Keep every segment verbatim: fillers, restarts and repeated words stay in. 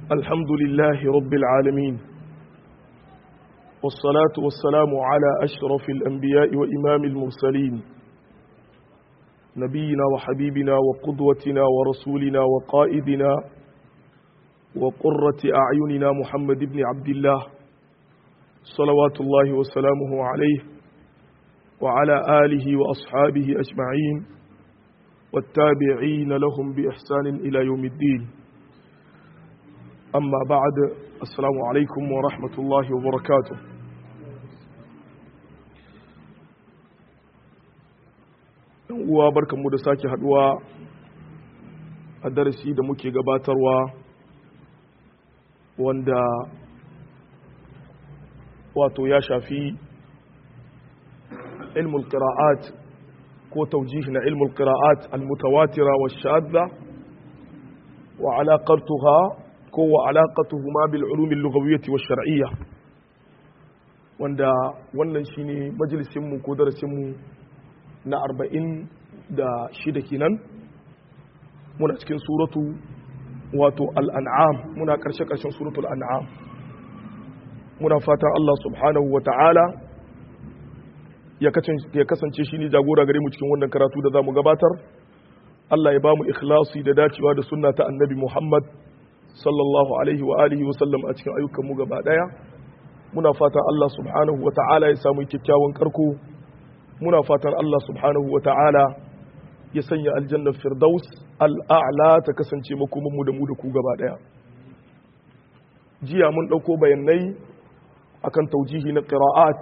الحمد لله رب العالمين والصلاة والسلام على أشرف الأنبياء وإمام المرسلين نبينا وحبيبنا وقدوتنا ورسولنا وقائدنا وقرة أعيننا محمد بن عبد الله صلوات الله وسلامه عليه وعلى آله وأصحابه أجمعين والتابعين لهم بإحسان إلى يوم الدين. أما بعد السلام عليكم ورحمة الله وبركاته. wa barkanmu da sake haduwa a darasi da muke gabatarwa wanda wato ya shafi ilmul qira'at ko tawjih na ilmul qira'at al-mutawatira wa shadda wa alaqatuha ko wa alaqatuhuma bil ulum al-lughawiyyah wa shar'iyyah wanda wannan shine majalisin mu ko darasin mu na arba'in da shida kenan muna cikin suratu wato al'an'am muna ƙarshe-ƙarshen suratu al'an'am muna fatan Allah subhanahu wa ta'ala ya kasance shi ne jagora gare mu cikin wannan karatu da za mu gabatar. Allah ya ba mu ikhlasi da dacewa da sunna ta annabi Muhammad sallallahu alaihi wa alihi wa sallam a cikin ayyukanmu gaba ɗaya. Muna fatan Allah subhanahu wa ta'ala ya samu kyakkyawan karko. Muna fatan Allah subhanahu wa ta'ala ya sanya aljannar firdaus al'a'la ta kasance makomanmu da mu da ku gaba daya. Jiya mun ɗauko bayanai akan taujihi na ƙira'at,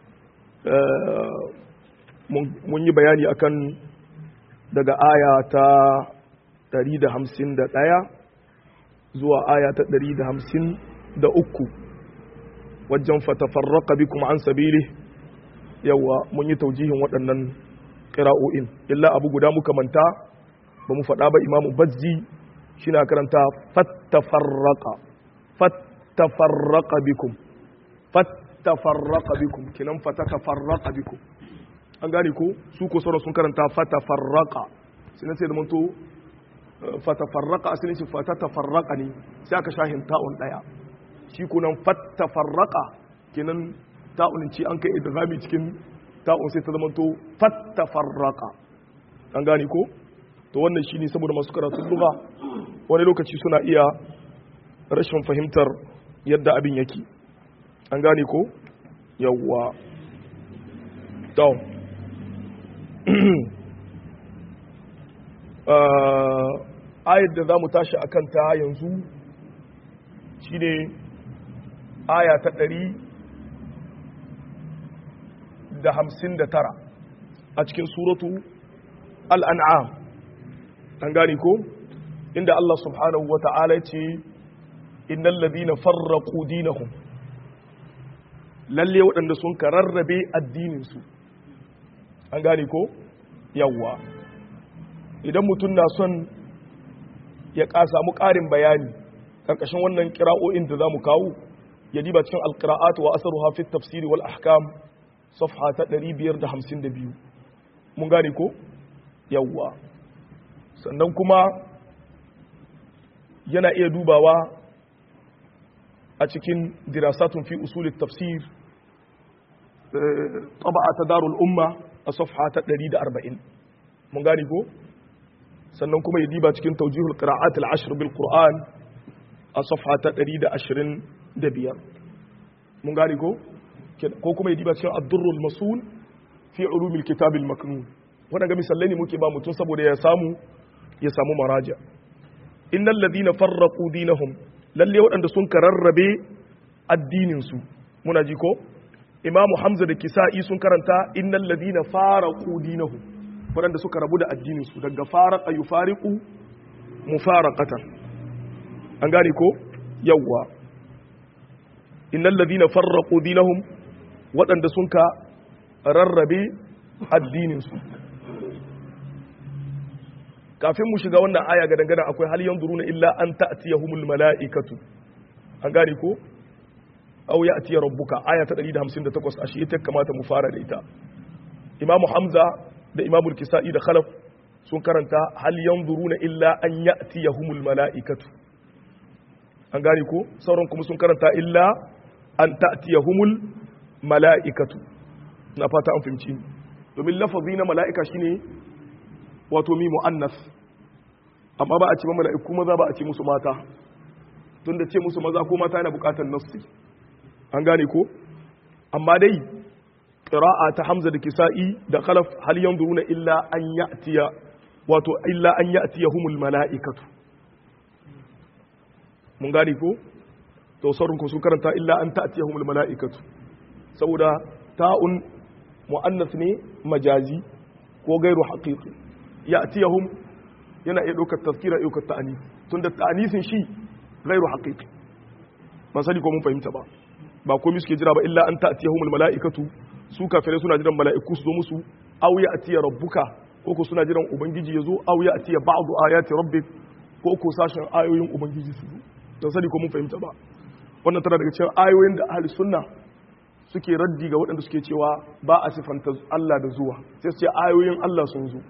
mun yi bayani akan daga aya ta ɗari da hamsin da ɗaya zuwa aya ta ɗari da hamsin da uku wajen fatafarraka bikum an sabili. Yawa mun yi taujihin waɗannan ƙira'o'in illa abu guda muka manta ba mu faɗa ba. Imamu bazzi shi na karanta fattafarraka fattafarraka bikum fattafarraka bikum kinan fatatafarraka bikum an gane ko su ko sauran sun karanta fatafarraka sai na ce da manto fatafarraka asalin shi fatatafarraka ne sai aka shahin ta'un ɗaya shi kunan fattafarraka kinan ta'unin ci an kai idghami cikin ta'un sai ta zama to fattafarraqa an gane ko to wannan shine saboda masu karatun lugha wani lokaci suna iya rashin fahimtar yadda abin yake an gane ko yawwa to ayat da zamu tashi akan ta yanzu shine aya ta ɗari da hamsin da tara a cikin suratu al'an'am an gane ko inda Allah subhanahu wa ta'ala ce innal ladhina farraqu dinahum lalle waɗanda sun kararrabe addininsu an gane ko yawwa idan mutum na son ya samu ƙarin bayani ƙarƙashin wannan ƙira'o'in da za mu kawo ya diba cikin alƙira'at wa asaruha fi tafsiri wal ahkam safha ta ɗari biyar da hamsin da biyu mun gane ko yawwa sannan kuma yana iya dubawa a cikin dirasatun fi usulit tafsir taba'a ta darul umma a safha ta ɗari da arba'in mun gane ko sannan kuma ya diba cikin tawjihul qira'at al-ashr bil qur'an a safha ta ɗari da ashirin da biyar mun gane ko ko kuma ya diba cikin ad-durrul masul fi ulumil kitab al-maknun wannan ga misalai ne muke ba mutum saboda ya samu ya samu maraja. Innal ladina farraqu dinahum lalle waɗanda sun kararrabe addinin su muna ji ko Imamu Hamza da Kisa'i sun karanta innal ladina faraqu dinahum waɗanda suka rabu da addinin su daga faraqa yufariqu mufaraqatan an gane ko yawwa innal ladina farraqu dinahum waɗanda sun ka rarrabe addininsu. Kafin mu shiga wannan aya ga dangana akwai hal yanzuruna illa an ta'tiyahumul mala'ikatu an gane ko aw ya'tiya rabbuka aya ta ɗari da hamsin da takwas ashe ita kamata mu fara da ita. Imamu Hamza da Imamu Kisa'i da Khalaf sun karanta hal yanzuruna illa an ya'tiyahumul mala'ikatu an gane ko sauran kuma sun karanta illa an ta'tiyahumul mala'ikatu na fata an fahimci domin lafazi na mala'ika shine wato mi mu'annas amma ba a ce mala'iku maza ba a ce musu mata tunda ce musu maza ko mata yana bukatar nassi an gane ko amma dai qira'a ta Hamza da Kisa'i da Khalaf hal yanzuruna illa an ya'tiya wato illa an ya'tiyahumul mala'ikatu mun gane ko to sauran ku sun karanta illa an ta'tiyahumul mala'ikatu saboda ta'un mu'annas ne majazi ko gairu haqiqi ya'tiyahum yana iya ɗaukar tazkira ɗaukar ta'anis tunda ta'anisin shi gairu haqiqi ba sani ko mun fahimta ba ba komai suke jira ba illa an ta'tiyahumul mala'ikatu su kafirai suna jiran mala'iku su zo musu aw ya'tiya rabbuka ko ko suna jiran ubangiji yazo aw ya'tiya ba'du ayati rabbik ko ko sashen ayoyin ubangiji su zo dan sani ko mun fahimta ba wannan tana daga cikin ayoyin da ahli sunna suke raddi ga waɗanda suke cewa ba a sifanta Allah da zuwa sai su ce ayoyin Allah sun zo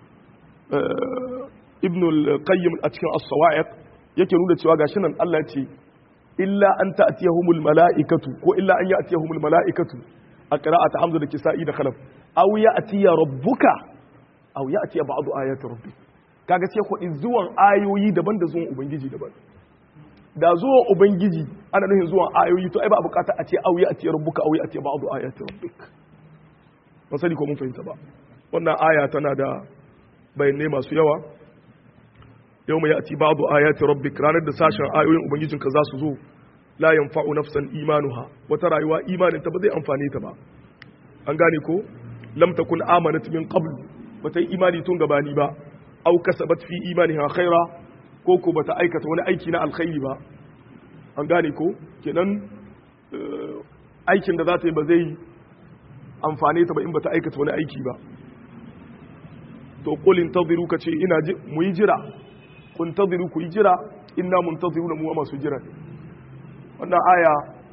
ibn al-qayyim a cikin as-sawa'iq yake nuna cewa gashi nan Allah ya ce illa an ta'tiyahumul mala'ikatu ko illa an ya'tiyahumul mala'ikatu a qira'at Hamza da Kisa'i da Khalaf aw ya'tiya rabbuka aw ya'tiya ba'du ayati rabbik kaga sai ko zuwan ayoyi daban da zuwan ubangiji daban da zuwan ubangiji ana nufin zuwan ayoyi to ai ba bukata a ce aw ya'tiya rabbuka aw ya'tiya ba'du ayati rabbik ba sani ko mun fahimta ba wannan aya tana da bayanai masu yawa yau mai ya'ti ba'du ayati rabbik ranar da sashen ayoyin ubangijinka za su zo la yanfa'u nafsan imanuha wata rayuwa imanin ta ba zai amfane ta ba an gane ko lam takun amanat min qabl bata yi imani tun gabani ba aw kasabat fi imaniha khaira ko ko bata aikata wani aiki na alkhairi ba an gane ko kenan aikin da za ta yi ba zai amfane ta ba in bata aikata wani aiki ba to qul intaziru kace ina mu yi jira kun taziru ku yi jira inna muntaziruna mu masu jira wannan aya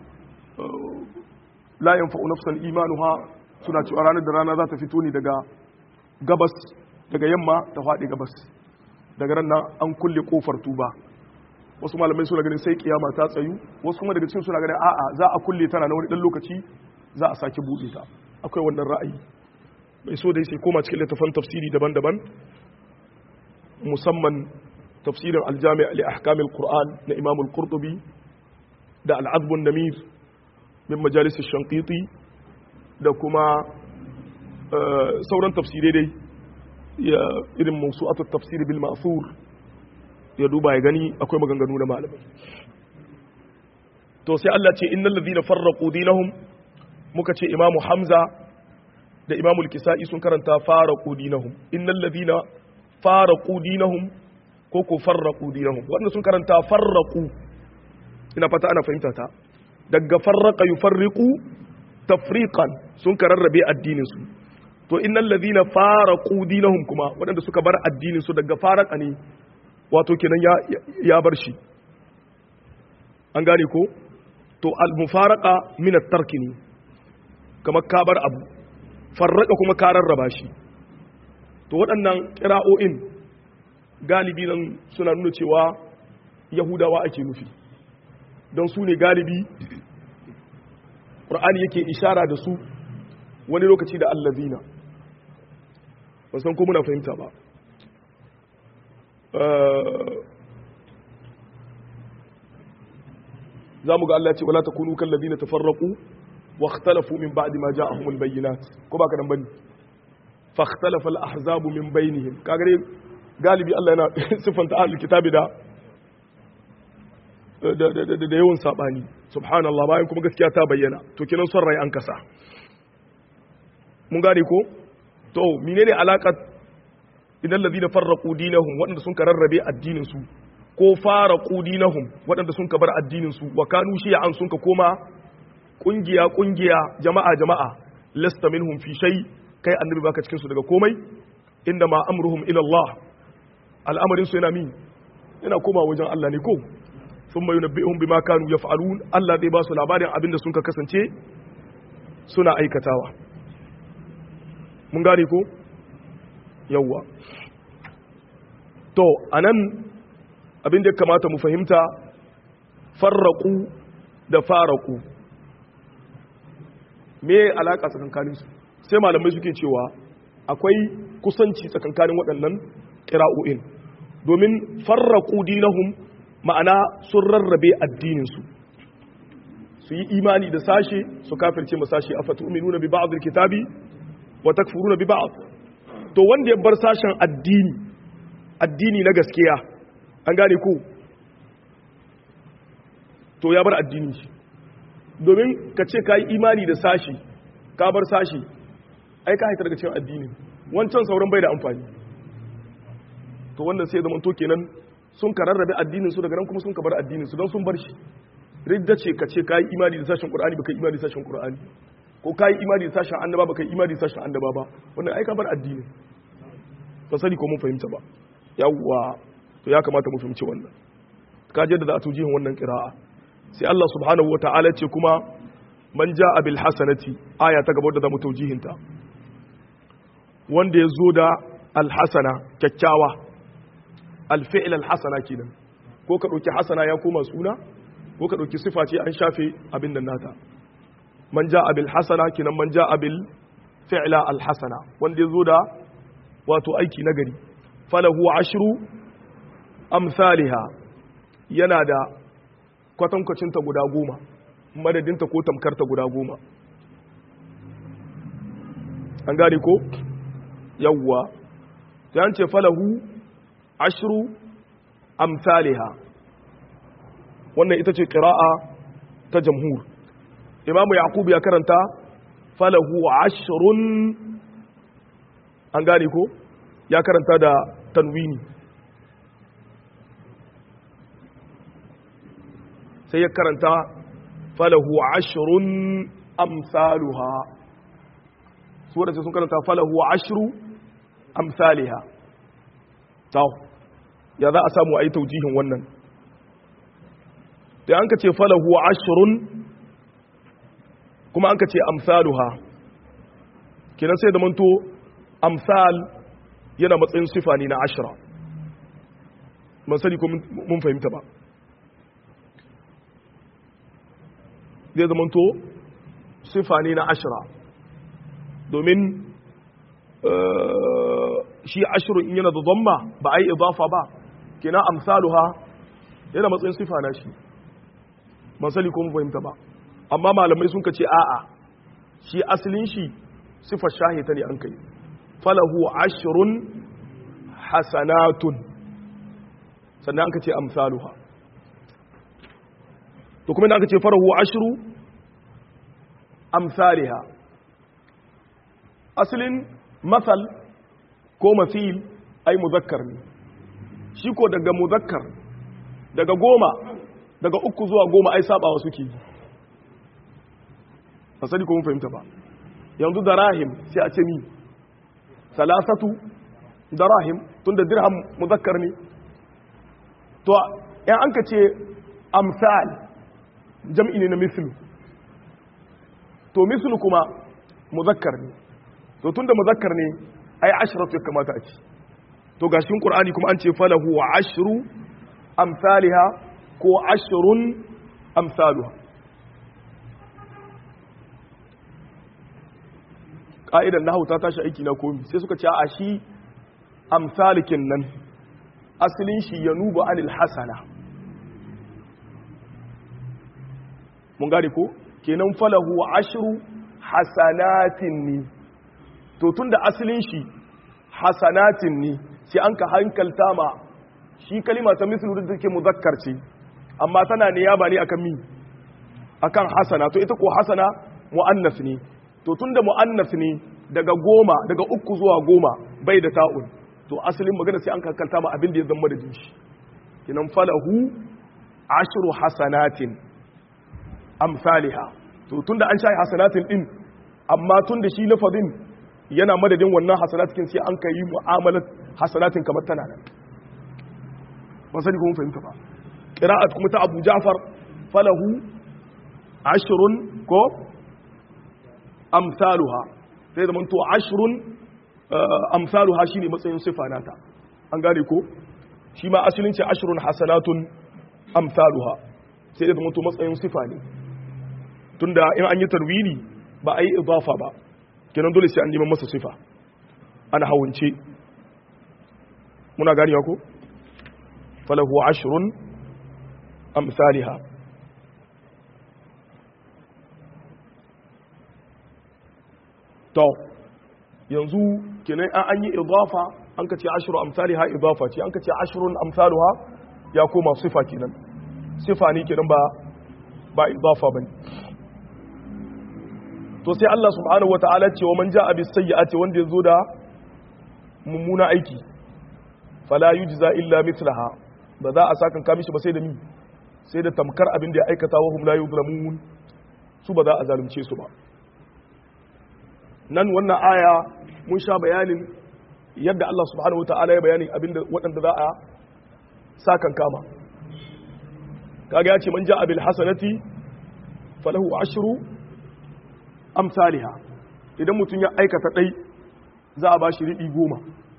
la yanfa'u nafsan imanuha suna cewa ranar da rana za ta fito ne daga gabas daga yamma ta faɗi gabas daga ran nan an kulle kofar tuba wasu malamai suna ganin sai kiyama ta tsayu wasu kuma daga cikin suna ganin a'a za a kulle tana na wani dan lokaci za a sake buɗe ta akwai wannan ra'ayi mai so dai sai koma cikin littafan tafsiri daban-daban musamman tafsirin aljami' li ahkamil qur'an na imam al-qurtubi da al-azb an-namir min majalis ash-shanqiti da kuma sauran tafsirai dai ya irin mawsu'atu at-tafsir bil ma'thur ya duba ya gani akwai maganganu na malamai to sai Allah ce innal ladhina farraqu dinahum muka ce imamu hamza da imamu al-kisa'i sun karanta faraqu dinahum innal ladhina faraqu dinahum ko ko farraqu dinahum wanda sun karanta farraqu ina fata ana fahimta ta daga farraqa yufarriqu tafriqan sun kararrabe addinin su to innal ladhina faraqu dinahum kuma wanda suka bar addinin su daga faraqa ne wato kenan ya ya bar shi an gane ko to al mufaraqa min at-tark ne kamar ka bar abu farraqa kuma ka rarraba shi to waɗannan qira'o'in galibi nan suna nuna cewa yahudawa ake nufi don su ne galibi ƙur'ani yake ishara da su wani lokaci da allazina ba san ko muna fahimta ba za mu ga Allah ce wala takunu kal ladina tafarraqu wa ikhtalafu min ba'di ma ja'ahumul bayyinat ko ba ka dan bane fa ikhtalafa al ahzabu min bainihim kaga dai galibi Allah yana siffanta ahlul kitabi da da yawan sabani subhanallah bayan kuma gaskiya ta bayyana to kinan son rai an kasa mun gane ko to menene alakar idan ladina farraqu dinahum wadanda sun kararrabe addinin su ko faraqu dinahum wadanda sun bar addinin su wa kanu shi'an sun ka koma kungiya kungiya jama'a jama'a lasta minhum fi shay kai annabi baka cikin su daga komai inda ma amruhum ila Allah al'amarin su yana min yana koma wajen Allah ne ko sun mai nabbi'un bima kanu yaf'alun Allah zai ba su labarin abinda sun ka kasance suna aikatawa mun gane ko yawwa to anan abinda ya kamata mu fahimta farraqu da faraqu me alaka tsakankanin su sai malamai suke cewa akwai kusanci tsakankanin waɗannan qira'o'in domin farraqu dinahum ma'ana sun rarrabe addinin su su yi imani da sashe su kafirce ma sashe afatu'minuna bi ba'd al-kitabi wa takfuruna bi ba'd to wanda ya bar sashen addini addini na gaskiya an gane ko to ya bar addini shi domin ka ce ka yi imani da sashi ka bar sashi ai ka haita daga cikin addini wancan sauran bai da amfani to wannan sai zaman to kenan sun ka rarrabe addinin su daga nan kuma sun ka bar addinin su don sun bar shi ridda ce ka ce ka yi imani da sashen qur'ani baka yi imani da sashen qur'ani ko ka yi imani da sashen annaba baka yi imani da sashen annaba ba wannan ai ka bar addini ba sani ko mun fahimta ba yawwa to ya kamata mu fahimci wannan ka je da za a tujihin wannan qira'a sai Allah subhanahu wataala ce kuma man jaa bil hasanati aya ta gaba da zamu taujihinta wanda ya zo da al hasana kyakkyawa al fi'l al hasana kenan ko ka dauki hasana ya koma suna ko ka dauki sifa ce an shafe abin nan nata man jaa bil hasana kenan man jaa bil fi'la al hasana wanda ya zo da wato aiki nagari falahu ashru amsalha yana da kwatankwacinta guda goma madadinta ko tamkarta guda goma an gane ko yawwa sai an ce falahu ashru amsalha wannan ita ce qira'a ta jamhur imamu yaqub ya karanta falahu ashrun an gane ko ya karanta da tanwini sai ya karanta falahu ashrun amsaluha su wadda sun karanta falahu ashru amsaliha tau ya za a samu a yi taujihin wannan da an ka ce falahu ashrun kuma an ka ce amsaluha kenan sai da manto amsal yana matsayin sifa ne na ashira man sani ko mun fahimta ba zai zamanto sifa ne na ashira domin shi ashirin in yana da zamma ba a yi idafa ba kina amsaluha yana matsayin sifa na shi man sani ko mun fahimta ba amma malamai sun ka ce a'a shi asalin shi sifar shahita ne an kai falahu ashrun hasanatun sannan aka ce amsaluha to kuma aka ce falahu ashru amsalha aslin masal ko masil ai muzakkar ne shi ko daga muzakkar daga goma daga uku zuwa goma ai sabawa suke ba sani ko mun fahimta ba yanzu darahim sai a ce ni salasatu darahim tunda dirham muzakkar ne to in an ka ce amsal jam'i ne na mislu to mislu kuma muzakkar ne to tunda muzakkar ne ai ashratu ya kamata a ci to gashin qur'ani kuma an ce falahu wa ashru amsalha ko ashrun amsaluha ka'idan nahwu ta tashi aiki na komi sai suka ce a shi amsalikin nan asalin shi ya nuba anil hasana mun gane ko kenan falahu ashru hasanatin ni to tunda asalin shi hasanatin ni sai an ka hankalta ma shi kalima ta mislu da take muzakkar ce amma tana niyaba ne akan mi akan hasana to ita ko hasana muannas ne to tunda muannas ne daga goma daga uku zuwa goma bai da ta'un to asalin magana sai an hankalta ma abin da ya zama da shi kinan falahu ashru hasanatin amsalha to tunda an shayi hasanatin din amma tunda shi lafazin yana madadin wannan hasanatin sai an kai mu'amalat hasanatin kamar tana nan ba sani ko mun fahimta ba qira'at kuma ta Abu Ja'far falahu ashrun ko amsaluha sai da manto ashrun amsaluha shine matsayin sifa nata an gane ko shi ma asalin ce ashrun hasanatun amsaluha sai da zamanto matsayin sifa ne tunda in an yi tarwini ba a yi idafa ba kenan dole sai an neman masa sifa ana hawunce muna gani ko falahu ashrun amsalha to yanzu kenan an yi idafa an ka ce ashru amsalha idafa ce an ka ce ashrun amsaluha ya koma sifa kenan sifa ne kenan ba ba idafa bane to sai Allah subhanahu wataala ce wa man jaa bis sayyi'ati wanda yazo da mummuna aiki fala yujza illa mithlaha ba za a sakan ka mishi ba sai da mi sai da tamkar abin da ya aikata wa hum la yuzlamun su ba za a zalunce su ba nan wannan aya mun sha bayanin yadda Allah subhanahu wataala ya bayani abinda waɗanda za a sakan kama kaga ya ce man jaa bil hasanati falahu ashru amsalha idan mutum ya aikata dai za a bashi riɗi goma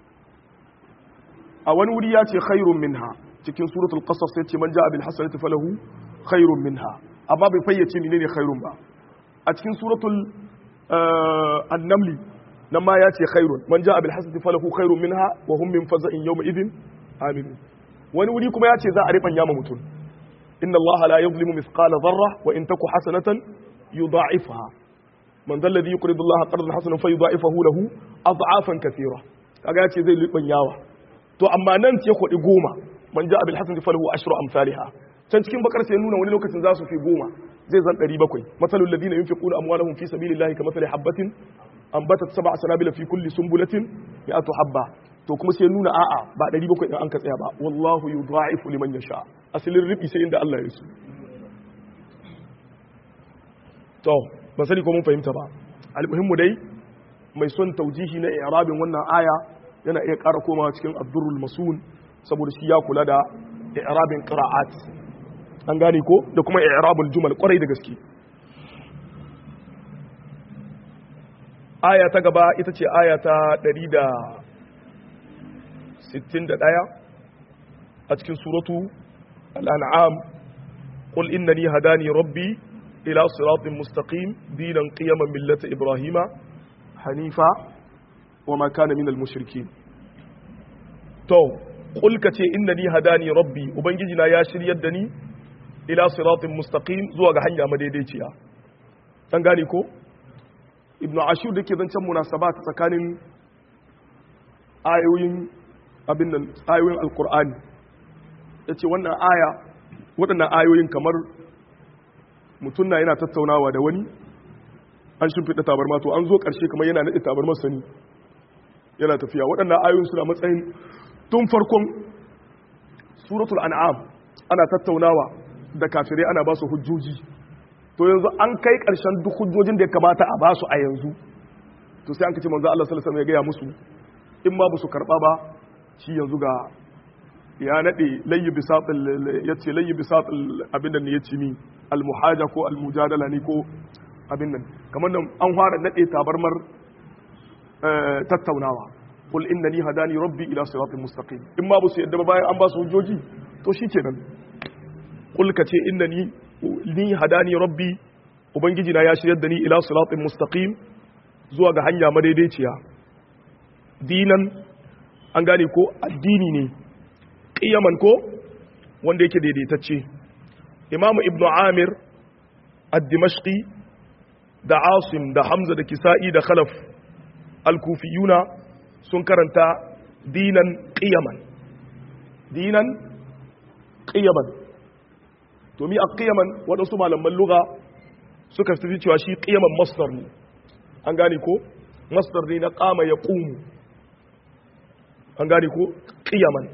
a wani wuri ya ce khairun minha cikin suratul qasas sai ce man jaa bil hasanati falahu khairun minha amma bai fayyace menene khairun ba a cikin suratul an-naml nan ma ya ce khairun man jaa bil hasanati falahu khairun minha wa hum min faza'in yawma idhin amin wani wuri kuma ya ce za a riban yama mutum inna allaha la yuzlimu mithqala dharra wa in taku hasanatan yudha'ifha man dhal ladhi yuqridu allaha qardan hasanan fayudha'ifahu lahu ad'afan kathira kaga ya ce zai riban yawa to amma nan ce kudi goma man jaa bil hasanati falahu ashru amsalha can cikin bakar sai nuna wani lokacin za su fi goma zai zan ɗari bakwai masalul ladina yunfiquna amwalahum fi sabilillahi kamathali habatin ambatat sab'a sanabila fi kulli sunbulatin mi'atu habba to kuma sai nuna a'a ba ɗari bakwai din an ka tsaya ba wallahu yudha'ifu liman yasha asalin ribi sai inda Allah ya so to ban sani ko mun fahimta ba almuhimmu dai mai son taujihi na i'rabin wannan aya yana iya ƙara komawa cikin ad-durrul masun saboda shi ya kula da i'rabin qira'at an gane ko da kuma i'rabul jumal kwarai da gaske aya ta gaba ita ce aya ta ɗari da sittin da ɗaya a cikin suratu al-an'am qul innani hadani rabbi ila siratin mustaqim dinan qiyaman millata ibrahima hanifa wa ma kana minal mushrikin to qul kace innani hadani rabbi ubangiji na ya shiryar da ni ila siratin mustaqim zuwa ga hanya madaidaiciya dan gane ko ibnu ashur dake zancen munasabat tsakanin ayoyin abin nan ayoyin alqur'ani yace wannan aya waɗannan ayoyin kamar mutum na yana tattaunawa da wani an shimfiɗa tabarma to an zo ƙarshe kamar yana naɗe tabarmar sani yana tafiya waɗannan ayoyin suna matsayin tun farkon suratul an'am ana tattaunawa da kafirai ana ba su hujjoji to yanzu an kai ƙarshen duk hujjojin da ya kamata a ba su a yanzu to sai an kace manzo Allah sallallahu alaihi wasallam ya gaya musu in ma ba su karɓa ba shi yanzu ga ya nade layyi bisatil yace layyi bisatil abinda ne yace ni almuhaja ko almujadala ne ko abin nan kamar nan an fara nade tabarmar tattaunawa qul innani hadani rabbi ila siratin mustaqim in ma ba su yadda ba bayan an ba su hujjoji to shikenan qul kace innani ni hadani rabbi ubangiji na ya shiryar da ni ila siratin mustaqim zuwa ga hanya madaidaiciya dinan an gane ko addini ne qiyaman ko wanda yake daidaitacce imamu ibnu amir ad-dimashqi da asim da hamza da kisa'i da khalaf al-kufiyuna sun karanta dinan qiyaman dinan qiyaman to mi aqiyaman wadansu malaman lugha suka fi cewa shi qiyaman masdar ne an gane ko masdar ne na qama yaqumu an gane ko qiyaman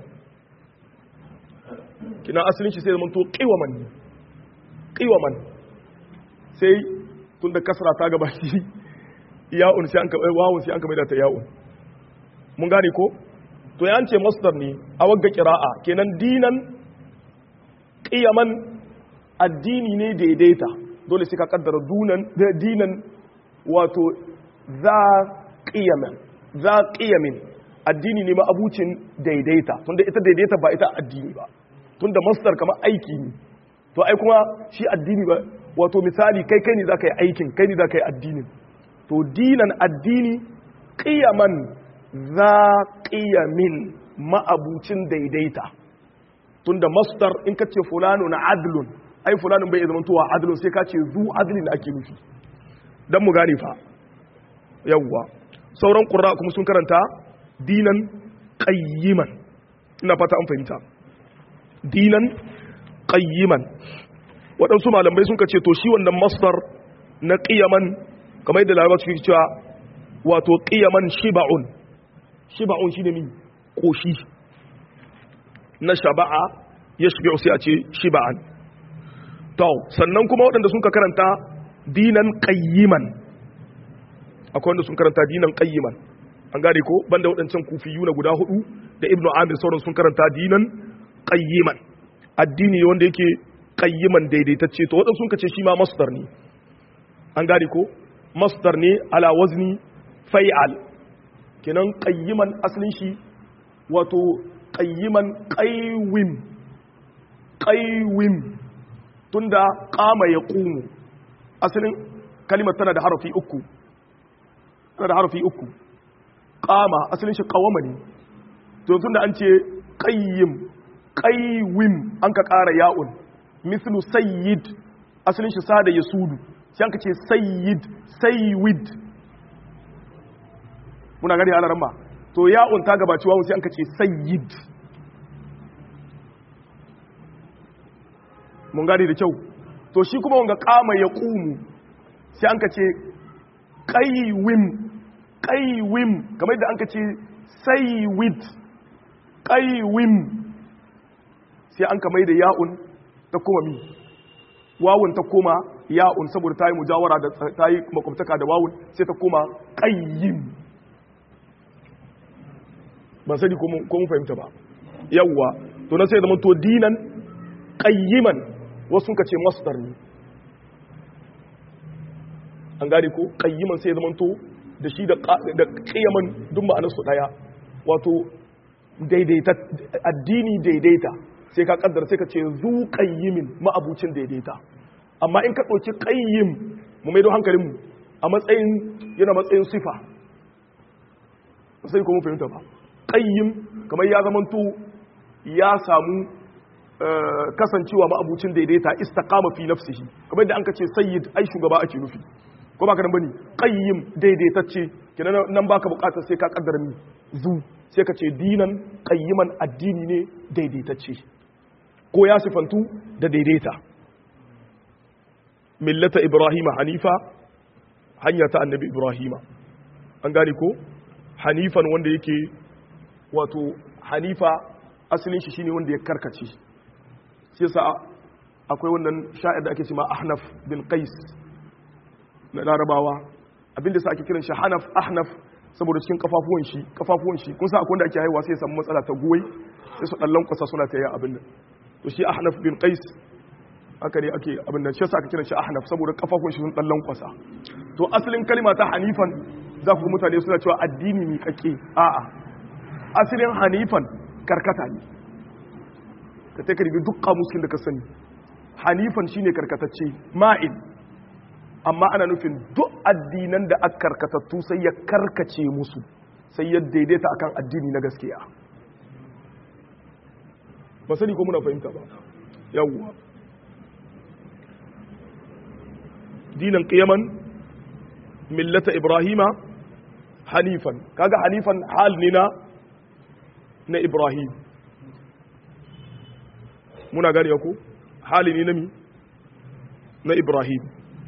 kina asalin shi sai zaman to qiwaman qiwaman sai tunda kasra ta gaba shi ya'un sai an ka wawun sai an ka mai da ta ya'un mun gane ko to ya ce masdar ne a wagga qira'a kenan dinan qiyaman addini ne daidaita dole sai ka kaddara dunan dinan wato za qiyaman za qiyamin addini ne ma abucin daidaita tunda ita daidaita ba ita addini ba tunda masdar kamar aiki ne to ai kuma shi addini ba wato misali kai kai ne za ka yi aikin kai ne za ka yi addinin to dinan addini qiyaman za qiyamin ma'abucin daidaita tunda masdar in ka ce fulano na adlun ai fulanun bai zama tuwa adlun sai ka ce zu adlin ake nufi dan mu gane fa yawwa sauran qurra kuma sun karanta dinan qayyiman ina fata an fahimta dinan qayyiman waɗansu malamai sun ce to shi wannan masdar na qiyaman kamar yadda larabawa suke cewa wato qiyaman shiba'un shiba'un shine min koshi na shaba'a yashbi'u sai a ce shiba'an to sannan kuma waɗanda sun ka karanta dinan qayyiman akwai wanda sun karanta dinan qayyiman an gane ko banda waɗancan kufiyuna guda hudu da ibnu amir sauran sun karanta dinan qayyiman addini wanda yake qayyiman daidaitacce to waɗansu sun kace shi ma masdar ne an gane ko masdar ne ala wazni fai'al kenan qayyiman asalin shi wato qayyiman qaywim qaywim tunda qama yaqumu asalin kalimar tana da harafi uku tana da harafi uku qama asalin shi qawama ne to tunda an ce qayyim qaywim an ka ƙara ya'un mislu sayyid asalin shi sada yasudu sai an ka ce sayyid sayyid muna gani a ramma to ya'un ta gabaci wawun sai an ka ce sayyid mun gani da kyau to shi kuma wanga kama ya kumu sai an ka ce qaywim qaywim kamar yadda an ka ce sayyid qaywim sai an ka mai da ya'un ta koma mi wawun ta koma ya'un saboda ta yi mujawara da ta yi makwabtaka da wawun sai ta koma qayyim ban sani ko mun fahimta ba yawwa to na sai zama to dinan qayyiman wasu ka ce masdar ne an gane ko qayyiman sai zama to da shi da da qiyaman duk ma'anar su daya wato daidaita addini daidaita sai ka kaddara sai ka ce zu qayyimin ma'abucin daidaita amma in ka dauki qayyim mu maido hankalin mu a matsayin yana matsayin sifa sai ko mun fahimta ba qayyim kamar ya zamanto ya samu kasancewa ma'abucin daidaita istaqama fi nafsihi kamar da an ka ce sayyid ai shugaba ake nufi ko ba ka nan bane qayyim daidaitacce kenan nan baka bukatar sai ka kaddara mi zu sai ka ce dinan qayyiman addini ne daidaitacce ko ya sifantu da daidaita millata ibrahima hanifa hanya ta annabi ibrahima an gane ko hanifan wanda yake wato hanifa asalin shi shine wanda ya karkace sai sa akwai wannan sha'ir da ake cewa ahnaf bin qais na larabawa abinda sa ake kiran shi hanaf ahnaf saboda cikin kafafuwan shi kafafuwan shi kun sa akwai wanda ake haihuwa sai ya samu matsala ta goyi sai su dallan kwasa suna ta yi abin nan to shi ahnaf bin qais haka ne ake abin nan shi yasa aka kiran shi ahnaf saboda kafafuwan shi sun dallan kwasa to asalin kalma ta hanifan za ku ga mutane suna cewa addini mi kake a'a asalin hanifan karkata ne ka ta karbi duk kamuskin da ka sani hanifan shine karkatacce ma'in amma ana nufin duk addinan da aka karkatattu sai ya karkace musu sai ya daidaita akan addini na gaskiya ba sani ko muna fahimta ba yawwa dinan qiyaman millata ibrahima hanifan kaga hanifan hal ne na na ibrahim muna gane ko hali ne na mi na ibrahim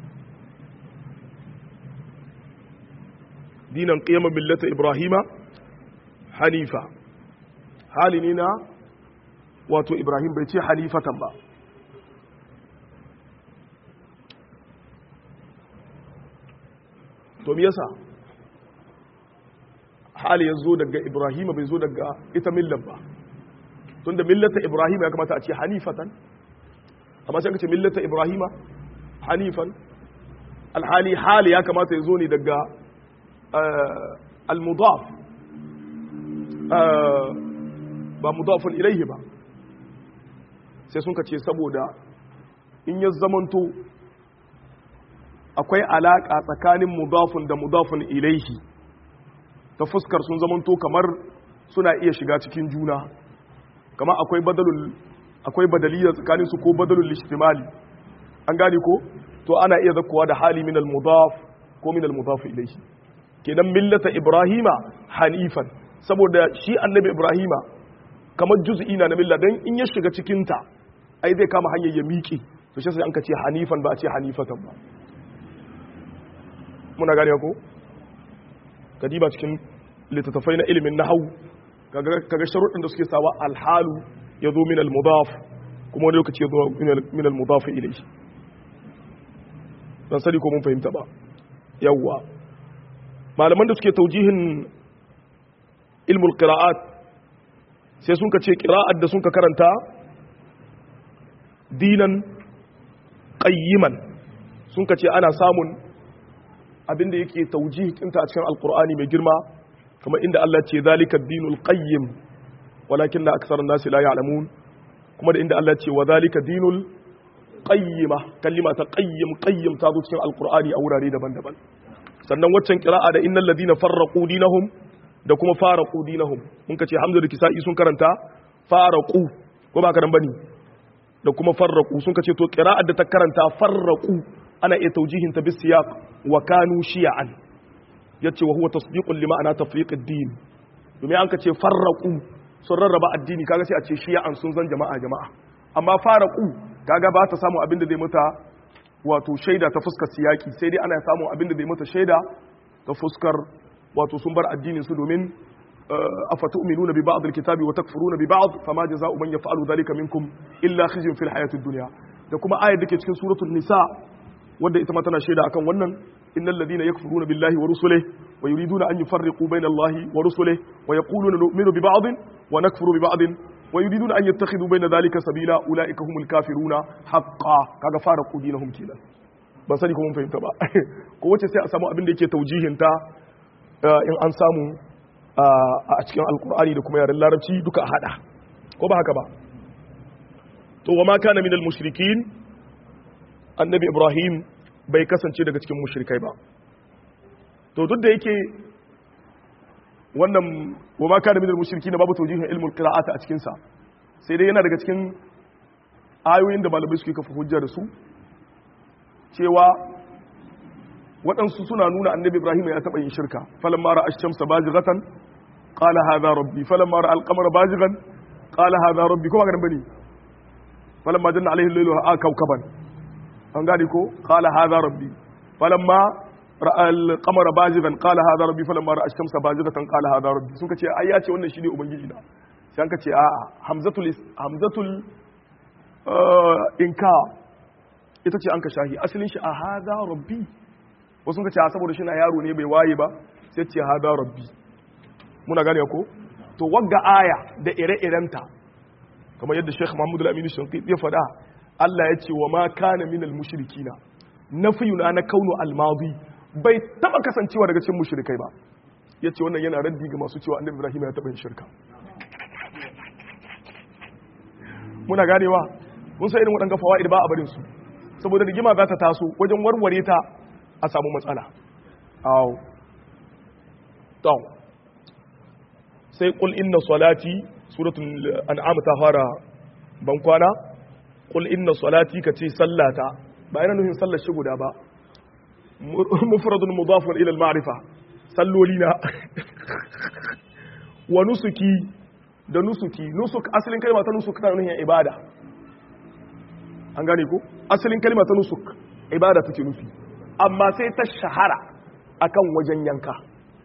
dinan qiyama millata ibrahima hanifa hali ne na wato ibrahim bai ce hanifatan ba to me yasa hali ya zo daga ibrahima bai zo daga ita millan ba tunda millata ibrahima ya kamata a ce hanifatan amma sai ka ce millata ibrahima hanifan alhali hali ya kamata ya zo ne daga al-mudaf ba mudafun ilaihi ba sai sun ka ce saboda in ya zamanto akwai alaka tsakanin mudafun da mudafun ilaihi ta fuskar sun zamanto kamar suna iya shiga cikin juna kamar akwai badalul akwai badaliya tsakanin su ko badalul ihtimali an gane ko to ana iya zakkuwa da hali min al-mudaf ko min al-mudaf ilaihi kenan millata ibrahima hanifan saboda shi annabi ibrahima kamar juz'i na milla dan in ya shiga cikin ta ai zai kama hanyar ya miƙe to shi sai an ka ce hanifan ba a ce hanifatan ba muna gane ko kadiba cikin littattafai na ilimin nahwu kaga kaga sharuɗin da suke sawa alhalu yazo min almudaf kuma wani lokaci yazo min almudaf ilayhi dan sani ko mun fahimta ba yawa malaman da suke taujihin ilmul qira'at sai sun ka ce qira'at da sun ka karanta dinan qayyiman sun ka ce ana samun abinda yake taujihi kinta a cikin alqur'ani mai girma kamar inda Allah ce zalika ad-dinul qayyim walakin la aktharun nasi la ya'lamun kuma da inda Allah ce wa zalika dinul qayyima kalima ta qayyim qayyim ta zo cikin alqur'ani a wurare daban-daban sannan waccan qira'a da innal ladina farraqu dinahum da kuma faraqu dinahum mun kace hamza da kisa'i sun karanta faraqu ko ba karan bane da kuma farraqu sun kace to qira'ar da ta karanta farraqu ana iya taujihin ta bis siyaq wa kanu shi'an yace wa huwa tasdiqun li ma'ana tafriq ad-din domin an kace farraqu sun rarraba addini kaga sai a ce shi'an sun zan jama'a jama'a amma faraqu kaga ba ta samu abin da zai mata wato shaida ta fuskar siyaki sai dai ana samu abin da zai mata shaida ta fuskar wato sun bar addinin su domin afatu'minuna bi ba'd al-kitabi wa takfuruna bi ba'd fama jazaa'u man yaf'alu dhalika minkum illa khizyun fil hayati ad-dunya da kuma ayar dake cikin suratul nisa wanda ita ma tana shaida akan wannan innal ladina yakfuruna billahi wa rusulihi wa yuriduna an yufarriqu bayna allahi wa rusulihi wa yaquluna nu'minu bi ba'd wa nakfuru bi ba'd wa yuriduna an yattakhidhu bayna dhalika sabila ulaika humul kafiruna haqqan kaga faraqu dinahum kenan ban sani ko mun fahimta ba ko wace sai a samu abin da yake taujihin ta in an samu a cikin alqur'ani da kuma yaren larabci duka a hada ko ba haka ba to wa ma kana minal mushrikin annabi ibrahim bai kasance daga cikin mushrikai ba to duk da yake wannan wa ma kana minal mushrikin babu tawjihin ilmul qira'ati a cikin sa sai dai yana daga cikin ayoyin da malamai suke kafa hujja da su cewa waɗansu suna nuna annabi ibrahim ya taɓa yin shirka falamma ra'a ash-shamsa bazighatan qala hadha rabbi falamma ra'a al-qamara bazighan qala hadha rabbi kuma ga bane falamma janna alayhi al-laylu ra'a kawkaban an gane ko qala hadha rabbi falamma ra'a al-qamara bazighan qala hadha rabbi falamma ra'a ash-shamsa bazighatan qala hadha rabbi sun kace ai ya ce wannan shine ubangiji na sai an kace a hamzatul hamzatul inka ita ce an ka shahi asalin shi a hadha rabbi wasu sun kace a saboda shi na yaro ne bai waye ba sai ce hadha rabbi muna gane ko to wagga aya da ire-irenta kamar yadda Sheikh Muhammad Al-Amin Shanqiti ya faɗa Allah ya ce wa ma kana minal mushrikina nafiyuna na kaunu al-madi bai taba kasancewa daga cikin mushrikai ba yace wannan yana raddi ga masu cewa Annabi Ibrahim ya taba yin shirka muna ganewa mun san irin waɗannan fawaid ba a barin su saboda rigima za ta taso wajen warware ta a samu matsala aw to sai qul inna salati suratul an'am ta fara ban kwana qul inna salati kace sallata ba ina nufin sallar shi guda ba mufradun mudafun ila al-ma'rifa sallolina wa nusuki da nusuki nusuk asalin kalma ta nusuk tana nufin ibada an gane ko asalin kalma ta nusuk ibada take nufi amma sai ta shahara akan wajen yanka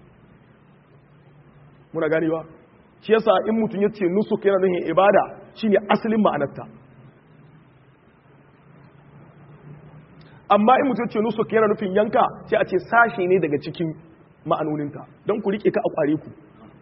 muna gane ba shi yasa in mutum ya ce nusuk yana nufin ibada shine asalin ma'anarta amma in mutum ya ce nusuk yana nufin yanka sai a ce sashe ne daga cikin ma'anoninta don ku rike ka a kware ku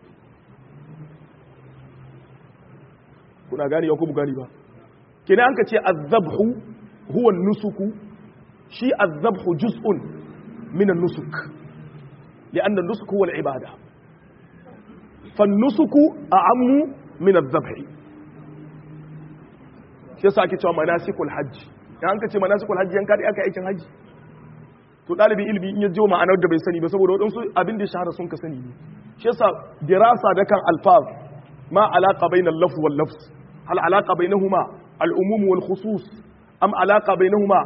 kuna gane ya ku gani ba kina an ka ce azabhu huwa nusuku shi azabhu juz'un min an-nusuk li'anna an-nusuk huwa al-ibada fannusuku a'ammu min adh-dhabh shi yasa ake cewa manasikul hajj dan an ka ce manasikul hajji yanka dai aka aikin hajji to dalibin ilimi in ya jiwo ma'anar da bai sani ba saboda wadansu abin da shahara sun ka sani ne shi yasa dirasa da kan alfaz ma alaqa bainal lafz wal lafz hal alaqa bainahuma al umum wal khusus am alaqa bainahuma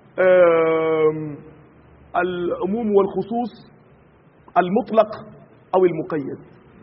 al umum wal khusus al mutlaq aw al muqayyad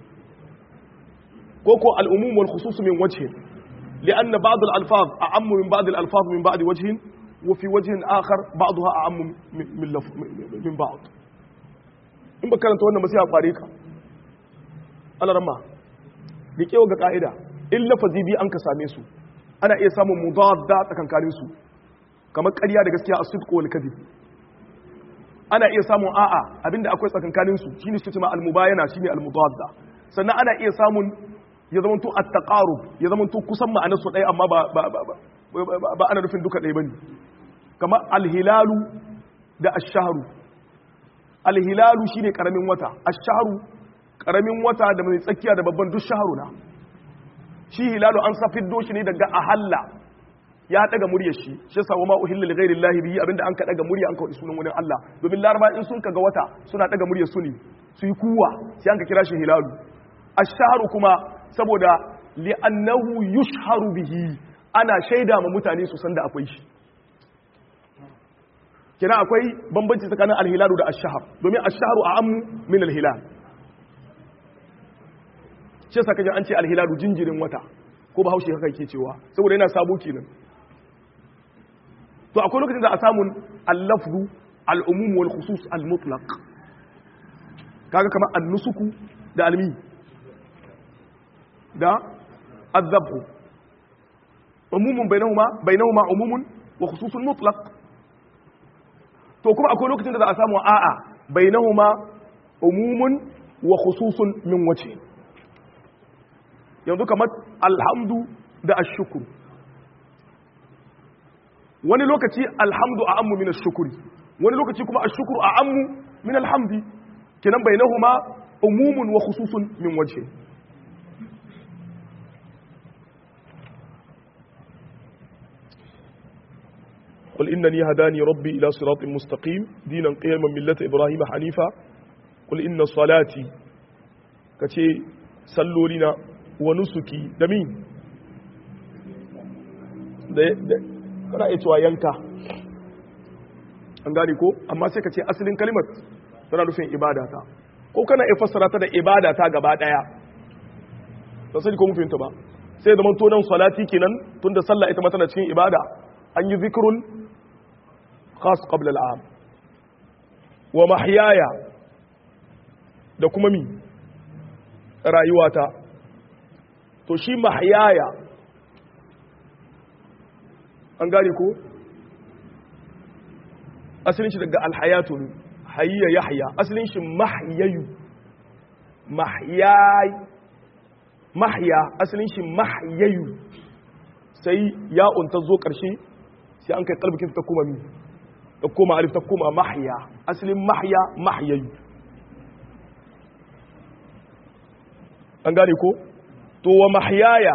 koko al umum wal khusus min wajh لأن بعض الألفاظ أعم من بعض الألفاظ من بعض وجه وفي وجه آخر بعضها أعم من لف من بعض in ba karanta wannan ba sai a kware ka Allah ramma da kewa ga ka'ida in lafazi bi an ka same su ana iya samun mudadda tsakankanin su kamar ƙarya da gaskiya a sidq wal kadhib ana iya samun a'a abinda akwai tsakankanin su shine su cewa al mubayana shine al mudadda sannan ana iya samun ya zamanto at-taqarub ya zamanto kusan ma'anar su ɗaya amma ba ba ba ba ana nufin duka ɗaya bane kamar al-hilalu da ash-shahru al-hilalu shine karamin wata ash-shahru karamin wata da mai tsakiya da babban duk shahru na shi hilalu an safiddo shi ne daga ahalla ya daga muryar shi shi yasa wa ma uhilla li ghairi llahi bihi abinda an ka daga murya an ka wadi sunan wani Allah domin laraba in sun kaga wata suna daga muryar su ne su yi kuwa sai an ka kira shi hilalu ash-shahru kuma saboda li'annahu yushharu bihi ana shaida ma mutane su san da akwai shi kina akwai bambanci tsakanin al-hilalu da ash-shahr domin ash-shahru a'ammu min al-hilal shi yasa kaje an ce al-hilalu jinjirin wata ko bahaushe haka yake cewa saboda yana sabo kenan to akwai lokacin da a samun al-lafzu al-umum wal khusus al-mutlaq kaga kamar an-nusuku da almi da الذبح عموم بينهما بينهما عموم وخصوص مطلق to kuma akwai lokacin da za a samu a'a bainahuma umumun wa khususun min wace yanzu kamar alhamdu da ashkuru wani lokaci alhamdu a'ammu min ashkuri wani lokaci kuma ashkuru a'ammu min alhamdi kenan bainahuma umumun wa khususun min wace قل إنني هداني ربي إلى صراط مستقيم دينا قيما ملة إبراهيم حنيفا قل إن صلاتي كتي صلوا لنا ونسكي دمين kana iya cewa yanka an gane ko amma sai ka ce asalin kalimar tana nufin ibadata ko kana iya fassara ta da ibadata gaba daya ba sai ko mun fahimta ba sai da manto nan salati kenan tunda sallah ita ma tana cikin ibada an yi zikrun khas qabla al'am wa mahyaya da kuma mi rayuwata to shi mahyaya an gane ko asalin shi daga alhayatu hayya yahya asalin shi mahyayu mahyay mahya asalin shi mahyayu sai ya'un ta zo karshe sai an kai kalbikin ta kuma mi ta koma alif ta koma mahya asalin mahya mahyayu an gane ko to wa mahyaya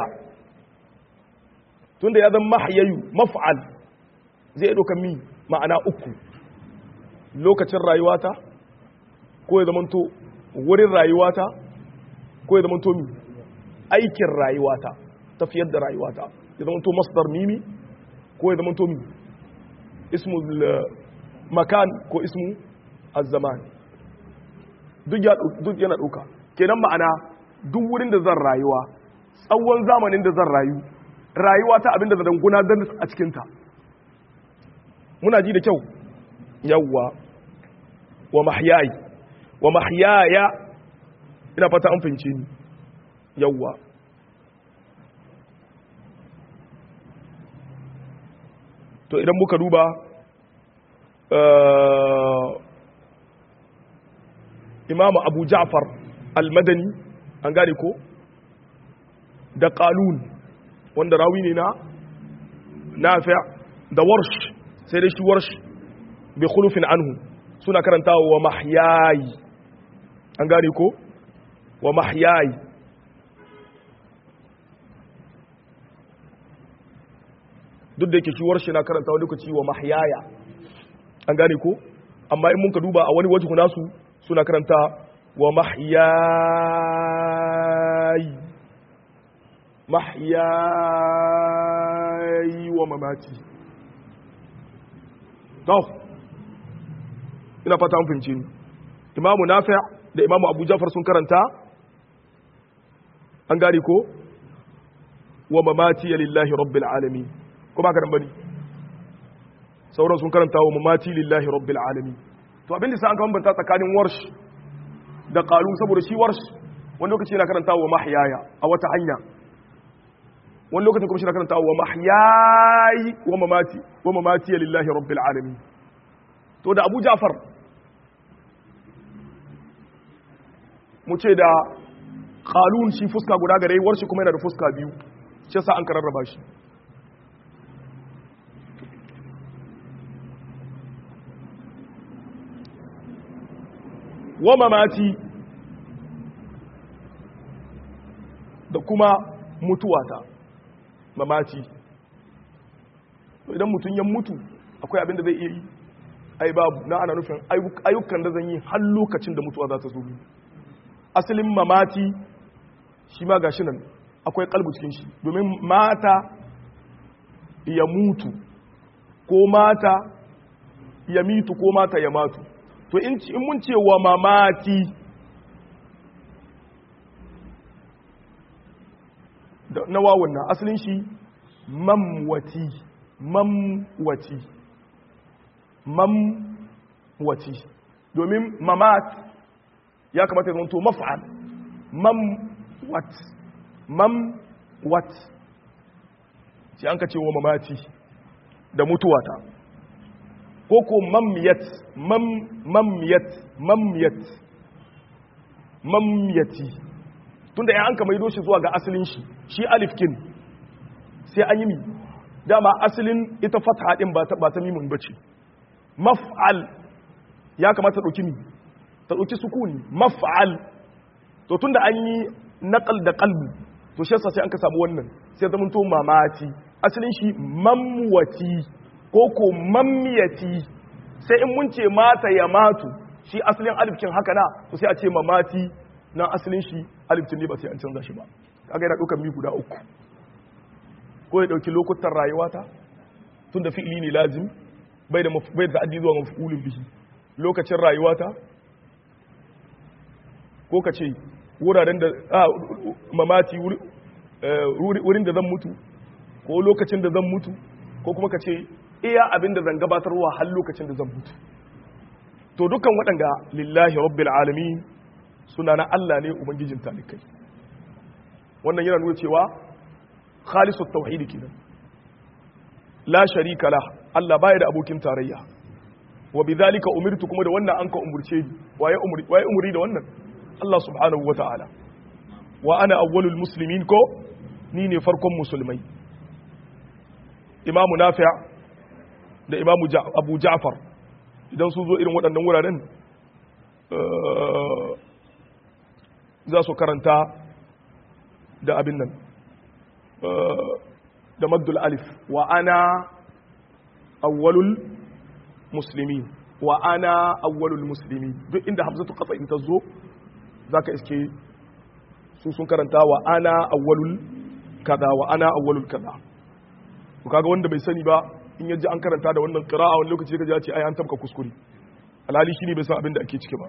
tunda ya zama mahyayu maf'al zai ɗauka mi ma'ana uku lokacin rayuwata ko ya zamanto wurin rayuwata ko ya zamanto mi aikin rayuwata tafiyar da rayuwata ya zamanto masdar mimi ko ya zamanto mi ismu makan ko ismu az-zaman duk yana ɗauka kenan ma'ana duk wurin da zan rayuwa tsawon zamanin da zan rayu rayuwa ta abinda zan gudanar a cikinta muna ji da kyau yawwa wa mahyayi wa mahyaya ina fata an fahimce ni yawwa to idan muka duba imamu abu ja'far al-madani an gane ko da qalun wanda rawi ne na nafi' da warsh sai dai shi warsh bi khulufin anhu suna karantawa wa mahyayi an gane ko wa mahyayi duk da yake shi warshi na karanta wani lokaci wa mahyaya an gane ko amma in mun ka duba a wani waje nasu suna karanta wa mahyayi mahyayi wa mamati to ina fata mun fahimci imamu nafi' da imamu abu jafar sun karanta an gane ko wa mamati lillahi rabbil alamin ko ba karan bane sauran sun karanta wa mamati lillahi rabbil alamin to abin da sai an bambanta tsakanin warsh da qalun saboda shi warsh wani lokaci yana karanta wa mahyaya a wata hanya wani lokacin kuma shi yana karanta wa mahyayi wa mamati wa mamati lillahi rabbil alamin to da Abu Ja'far mu ce da qalun shi fuska guda gare warshi kuma yana da fuska biyu shi yasa an kararraba shi wa mamati da kuma mutuwata mamati idan mutum ya mutu akwai abin da zai iya yi ai babu na ana nufin ayyukan da zan yi har lokacin da mutuwa za ta zo asalin mamati shi ma gashi nan akwai kalbu cikin shi domin mata ya mutu ko mata ya mitu ko mata ya matu to in mun ce wa mamati na wawun na asalin shi mamwati mamwati mamwati domin mamat ya kamata ya zanto maf'al mamwat mamwat sai an ka ce wa mamati da mutuwata ko ko mamyat mam mamyat mamyat mamyati tunda ya an ka maido shi zuwa ga asalin shi shi alif kin sai an yi mi dama asalin ita fatha din ba ta ba ta mimun bace maf'al ya kamata dauki mi ta dauki sukuni maf'al to tunda an yi naqal da qalbi to shi yasa sai an ka samu wannan sai zaman to mamati asalin shi mamwati ko ko mamyati sai in mun ce mata ya matu shi asalin alifkin haka na to sai a ce mamati na asalin shi alifkin ne ba sai an canza shi ba kaga yana daukar mi guda uku ko ya dauki lokutan rayuwata tunda fi'ili ne lazim bai da bai da addi zuwa maf'ulun bihi lokacin rayuwata ko ka ce wuraren da mamati wurin da zan mutu ko lokacin da zan mutu ko kuma ka ce iya abin da zan gabatarwa har lokacin da zan mutu to dukkan waɗanda lillahi rabbil alamin suna na Allah ne ubangijin talikai wannan yana nuna cewa khalisut tauhid kenan la sharika la Allah baya da abokin tarayya wa bidhalika umirtu kuma da wannan an ka umurce ni waye umuri waye umuri da wannan Allah subhanahu wataala wa ana awwalul muslimin ko ni ne farkon musulmai imamu nafi' da imamu abu ja'far idan sun zo irin waɗannan wuraren za su karanta da abin nan da maddul alif wa ana awwalul muslimin wa ana awwalul muslimin duk inda hamzatu qat'in ta zo zaka iske su sun karanta wa ana awwalul kaza wa ana awwalul kaza to kaga wanda bai sani ba in yaji an karanta da wannan qira'a wani lokaci kaje ya ce ai an tabka kuskure alhali shine bai san abin da ake ciki ba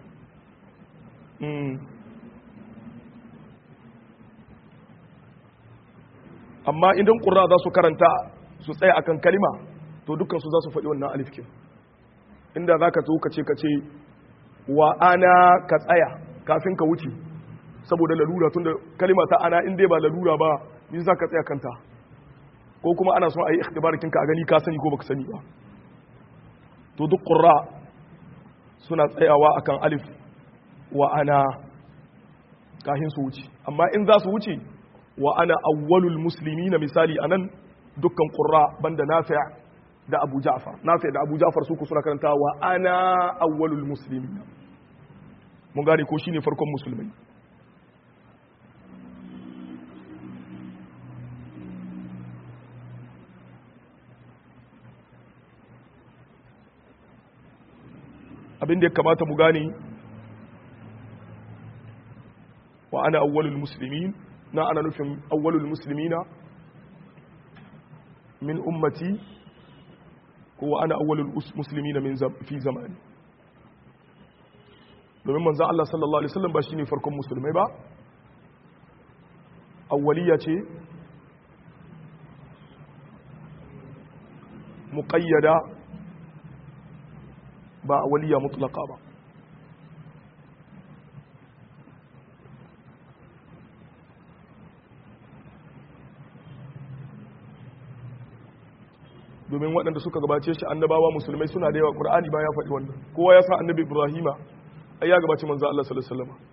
amma idan qurra za su karanta su tsaya akan kalima to dukkan su za su faɗi wannan alif kin inda zaka zo ka ce ka ce wa ana ka tsaya kafin ka wuce saboda lalura tunda kalima ta ana in dai ba lalura ba ni za ka tsaya kanta ko kuma ana son a yi ikhtibarin ka a gani ka sani ko baka sani ba to duk qurra suna tsayawa akan alif wa ana kafin su wuce amma in za su wuce wa ana awwalul muslimin misali anan dukkan qurra banda nafi' da abu ja'far nafi' da abu ja'far su ku suna karanta wa ana awwalul muslimin mun gane ko shine farkon musulmai abin da ya kamata mu gane wa ana awwalul muslimin na ana nufin awwalul muslimina min ummati ko wa ana awwalul muslimina min fi zamani domin manzo Allah sallallahu alaihi wasallam ba shine farkon musulmai ba awwaliya ce muqayyada ba awwaliya mutlaqa ba domin waɗanda suka gabace shi annabawa musulmai suna da yawa qur'ani ba ya faɗi wannan kowa ya san annabi ibrahima ai ya gabace manzo Allah sallallahu alaihi wasallam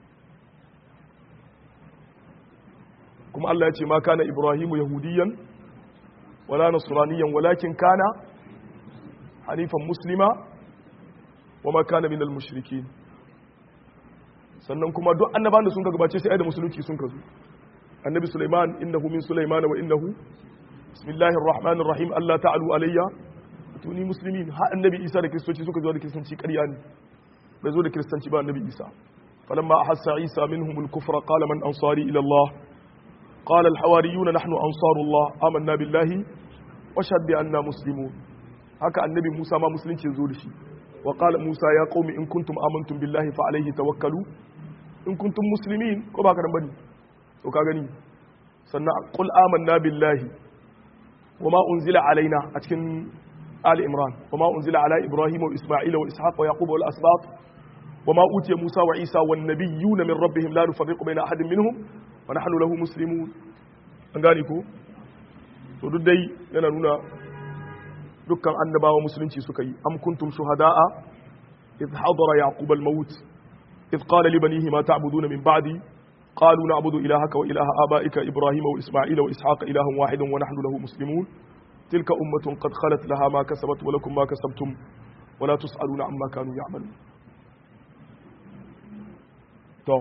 kuma Allah ya ce ma kana ibrahimu yahudiyan wala nasraniyan walakin kana hanifan muslima wama kana minal mushrikin sannan kuma duk annabawan da sun gabace sai ai da musulunci sun kazo annabi sulaiman innahu min sulaiman wa innahu bismillahir rahmanir rahim Allah ta'alu alayya tuni muslimin ha annabi isa da kristoci suka zo da kristanci ƙarya ne bai zo da kristanci ba annabi isa falamma ahassa isa minhum al-kufra qala man ansari ila Allah qala al-hawariyuna nahnu ansarullah amanna billahi wa shahid bi anna muslimun haka annabi musa ma musulunci zo da shi wa qala musa ya qaumi in kuntum amantum billahi fa alayhi tawakkalu in kuntum muslimin ko ba ka dan bane to ka gani sannan qul amanna billahi وما أنزل علينا أتكن آل إمران وما أنزل على إبراهيم وإسماعيل وإسحاق ويعقوب والأسباط وما أوتي موسى وعيسى والنبيون من ربهم لا نفرق بين أحد منهم ونحن له مسلمون أنغانيكو تددي لنا نونا دكان أنبا ومسلمين سكي أم كنتم شهداء إذ حضر يعقوب الموت إذ قال لبنيه ما تعبدون من بعدي قالوا نعبد إلهك وإله آبائك إبراهيم وإسماعيل وإسحاق إله واحد ونحن له مسلمون تلك أمة قد خلت لها ما كسبت ولكم ما كسبتم ولا تسألون عما كانوا يعملون تو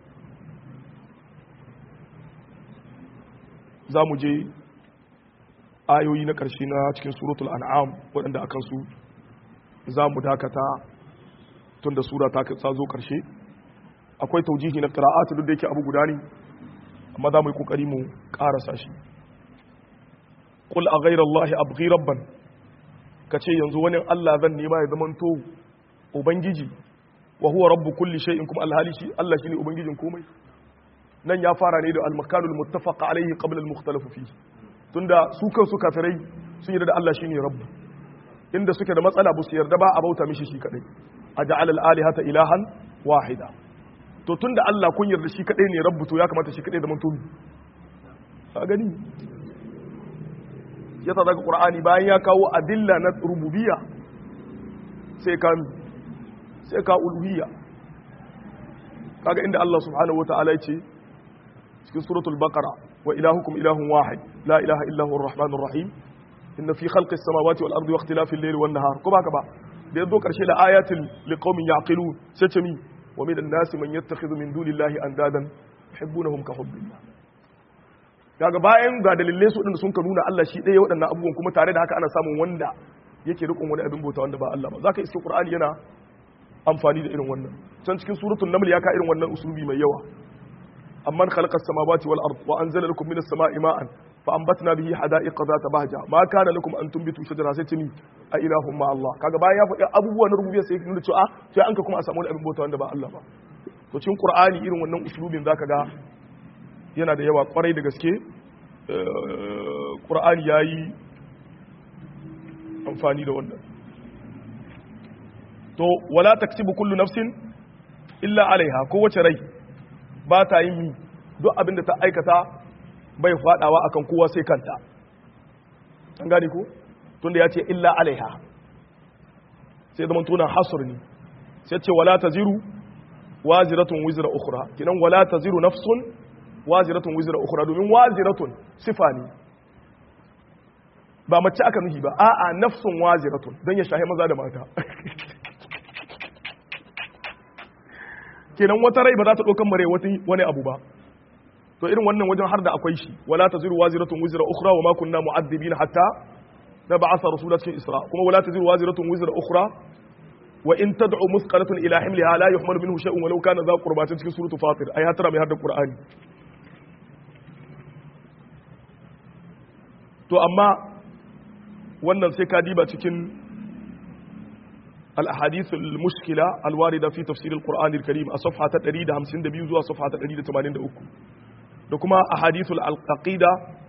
zamu je ayoyi na ƙarshe na cikin suratul an'am waɗanda akan su zamu dakata tunda sura ta zo ƙarshe akwai taujihi na qira'atu duk da yake abu guda ne amma za mu yi kokari mu karasa shi qul a ghayra allahi abghi rabban kace yanzu wani Allah zan nema ya zamanto ubangiji wa huwa rabbu kulli shay'in kuma alhali shi Allah shine ubangijin komai nan ya fara ne da al-makanul muttafaq alayhi qabla al-mukhtalaf fihi tunda su kansu kafirai sun yarda da Allah shine rabbu inda suke da matsala ba su yarda ba a bauta mishi shi kadai aja'al al-alihata ilahan wahida to tunda Allah kun yarda shi kadai ne rabbu to ya kamata shi kadai da mantobi ka gani yasa daga qur'ani bayan ya kawo adilla na rububiyya sai ka sai ka uluhiyya kaga inda Allah subhanahu wataala ya ce cikin suratul baqara wa ilahukum ilahun wahid la ilaha illa huwa arrahmanur rahim inna fi khalqis samawati wal ardi wa ikhtilafil layli wan nahar ko baka ba da yazo karshe da ayatin liqaumin yaqilun sai ce mi wa min an-nasi man yattakhidhu min dunillahi andadan yuhibbunahum ka hubbillah kaga bayan ga dalilai su din sun ka nuna Allah shi ɗaya waɗannan abubuwan kuma tare da haka ana samun wanda yake rikon wani abin bauta wanda ba Allah ba zaka iske Qur'ani yana amfani da irin wannan can cikin suratul naml ya ka irin wannan usulubi mai yawa amman khalaqa as-samawati wal ard wa anzala lakum minas sama'i ma'an fa anbatna bihi hada'iqa dhata bahja ma kana lakum an tunbitu shajara sai tuni a ilahum ma Allah kaga bayan ya faɗi abubuwan rububiyya sai nuna cewa sai an ka kuma a samu wani abin bauta wanda ba Allah ba to cikin Qur'ani irin wannan usulubin zaka ga yana da yawa kwarai da gaske Qur'ani yayi amfani da wannan to wala taktibu kullu nafsin illa alaiha ko wace rai ba ta yin mi duk abinda ta aikata bai fadawa akan kowa sai kanta an gane ko tunda ya ce illa alaiha sai zaman tunan hasr ne sai ce wala taziru waziratun wizra ukhra kinan wala taziru nafsun waziratun wizra ukhra domin waziratun sifa ne ba mace aka nuhi ba a'a nafsun waziratun dan ya shahi maza da mata kenan wata rai ba za ta ɗaukan mare wani abu ba to irin wannan wajen har da akwai shi wala taziru waziratun wizra ukhra wa ma kunna mu'addibina hatta nab'atha rasula cikin isra kuma wala taziru waziratun wizra ukhra wa in tad'u musqalatun ila himliha la yuhmalu minhu shay'un walau kana dha qurbatin cikin suratul fatir ai hatara mai hadda qur'ani to amma wannan sai ka diba cikin al-ahadith al-mushkila al-warida fi tafsir al-qur'an al-karim a safha ta ɗari da hamsin da biyu zuwa safha ta ɗari da tamanin da uku da kuma ahadith al-aqida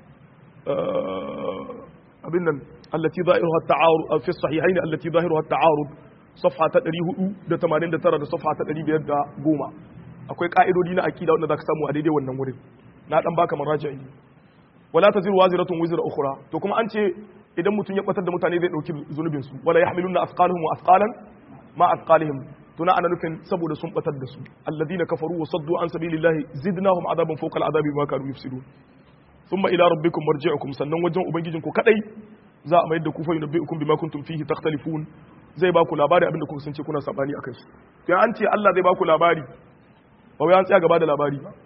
abin nan allati zahiruha at-ta'arud fi as-sahihayn allati zahiruha at-ta'arud safha ta ɗari hudu da tamanin da tara da safha ta ɗari biyar da goma akwai ka'idodi na aqida wanda zaka samu a daidai wannan wurin na dan baka maraji'i wala taziru waziratun wizra ukhra to kuma an ce idan mutum ya batar da mutane zai dauki zunubin su wala yahmiluna afqalahum wa afqalan ma afqalihim tuna ana nufin saboda sun batar da su alladhina kafaru wa saddu an sabilillahi zidnahum adaban fawqa al'adabi bima kanu yufsidun thumma ila rabbikum marji'ukum sannan wajen ubangijinku kadai za a mayar da ku fa yunabbi'ukum bima kuntum fihi takhtalifun zai ba ku labari abinda kuka sance kuna sabani akai shi to an ce Allah zai ba ku labari ba wai an tsaya gaba da labari ba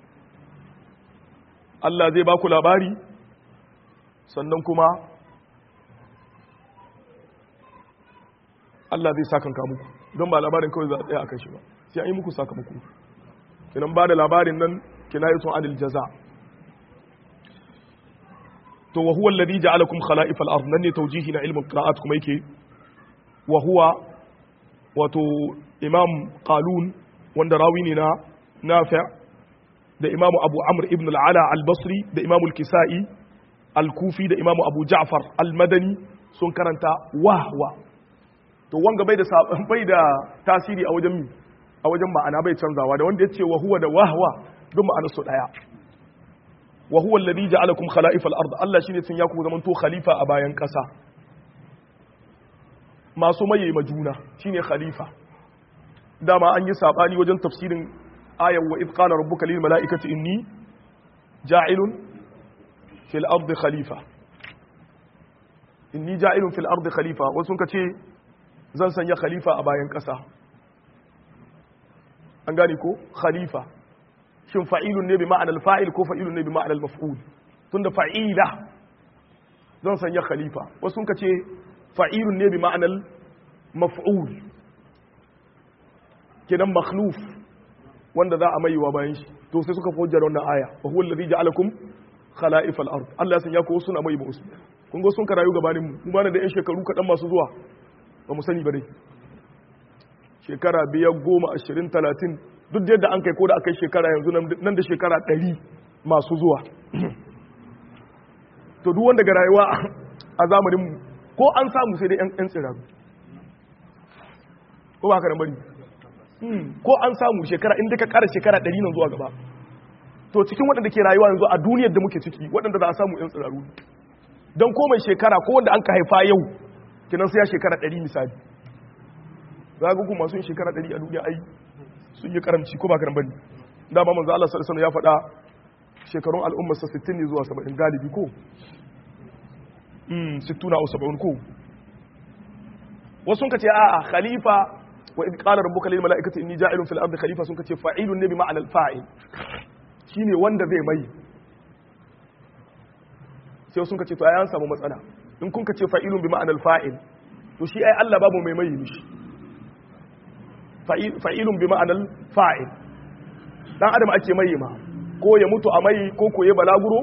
Allah zai ba ku labari sannan kuma Allah zai sakanka muku don ba labarin kawai za a tsaya akan shi ba sai an yi muku sakamako kinan ba da labarin nan kinayatun anil jaza to wa huwa alladhi ja'alakum khala'if al-ard nan ne tawjihi na ilmin qira'at kuma yake wa huwa wato imam qalun wanda rawi ne na nafi' da imamu abu amr ibn al-ala al-basri da imamu al-kisa'i al-kufi da imamu abu ja'far al-madani sun karanta wahwa to wanga bai da bai da tasiri a wajen mi a wajen ma'ana bai canzawa da wanda yace wa huwa da wahwa duk ma'anar su daya wa huwa alladhi ja'alakum khala'if al-ard Allah shine sun ya ku zaman to khalifa a bayan kasa masu maye majuna shine khalifa dama an yi sabani wajen tafsirin ayat wa idh qala rabbuka lil mala'ikati inni ja'ilun fil ardi khalifa inni ja'ilun fil ardi khalifa wasu sun kace zan sanya khalifa a bayan kasa an gane ko khalifa shin fa'ilun ne bi ma'anar fa'il ko fa'ilun ne bi ma'anar maf'ul tunda fa'ila zan sanya khalifa wasu sun kace fa'ilun ne bi ma'anar maf'ul kenan makhluf wanda za a maiwa bayan shi to sai suka fojjar wannan aya wa huwa allazi ja'alakum khala'if al-ard Allah sun yako suna mai ba usu kun go sun karayu gabanin mu kuma da yan shekaru kadan masu zuwa ba mu sani ba dai shekara biyar goma ashirin talatin duk yadda an kai ko da aka yi shekara yanzu nan da shekara ɗari masu zuwa to duk wanda ga rayuwa a zamanin ko an samu sai dai yan tsiraru ko ba haka da bari ko an samu shekara inda ka kara shekara ɗari nan zuwa gaba to cikin waɗanda ke rayuwa yanzu a duniyar da muke ciki waɗanda za a samu yan tsiraru don ko mai shekara ko wanda an ka haifa yau kinan sai ya shekara ɗari misali za ga kuma masu yin shekara ɗari a duniya ai sun yi karamci ko ba karan bane dama manzo Allah sallallahu alaihi wasallam ya faɗa shekarun al'ummar sa sittin ne zuwa saba'in galibi ko mm sittuna aw saba'un ko wasu sun kace a'a khalifa wa id qala rabbuka lil mala'ikati inni ja'ilun fil ardi khalifa sun kace fa'ilun ne bi ma'ana al fa'il shine wanda zai mai sai sun kace to ai an samu matsala in kun kace fa'ilun bi ma'ana al fa'il to shi ai Allah babu mai mai mishi fa'ilun bi ma'anar fa'il dan adam ake mai ma ko ya mutu a mai ko ko ya balaguro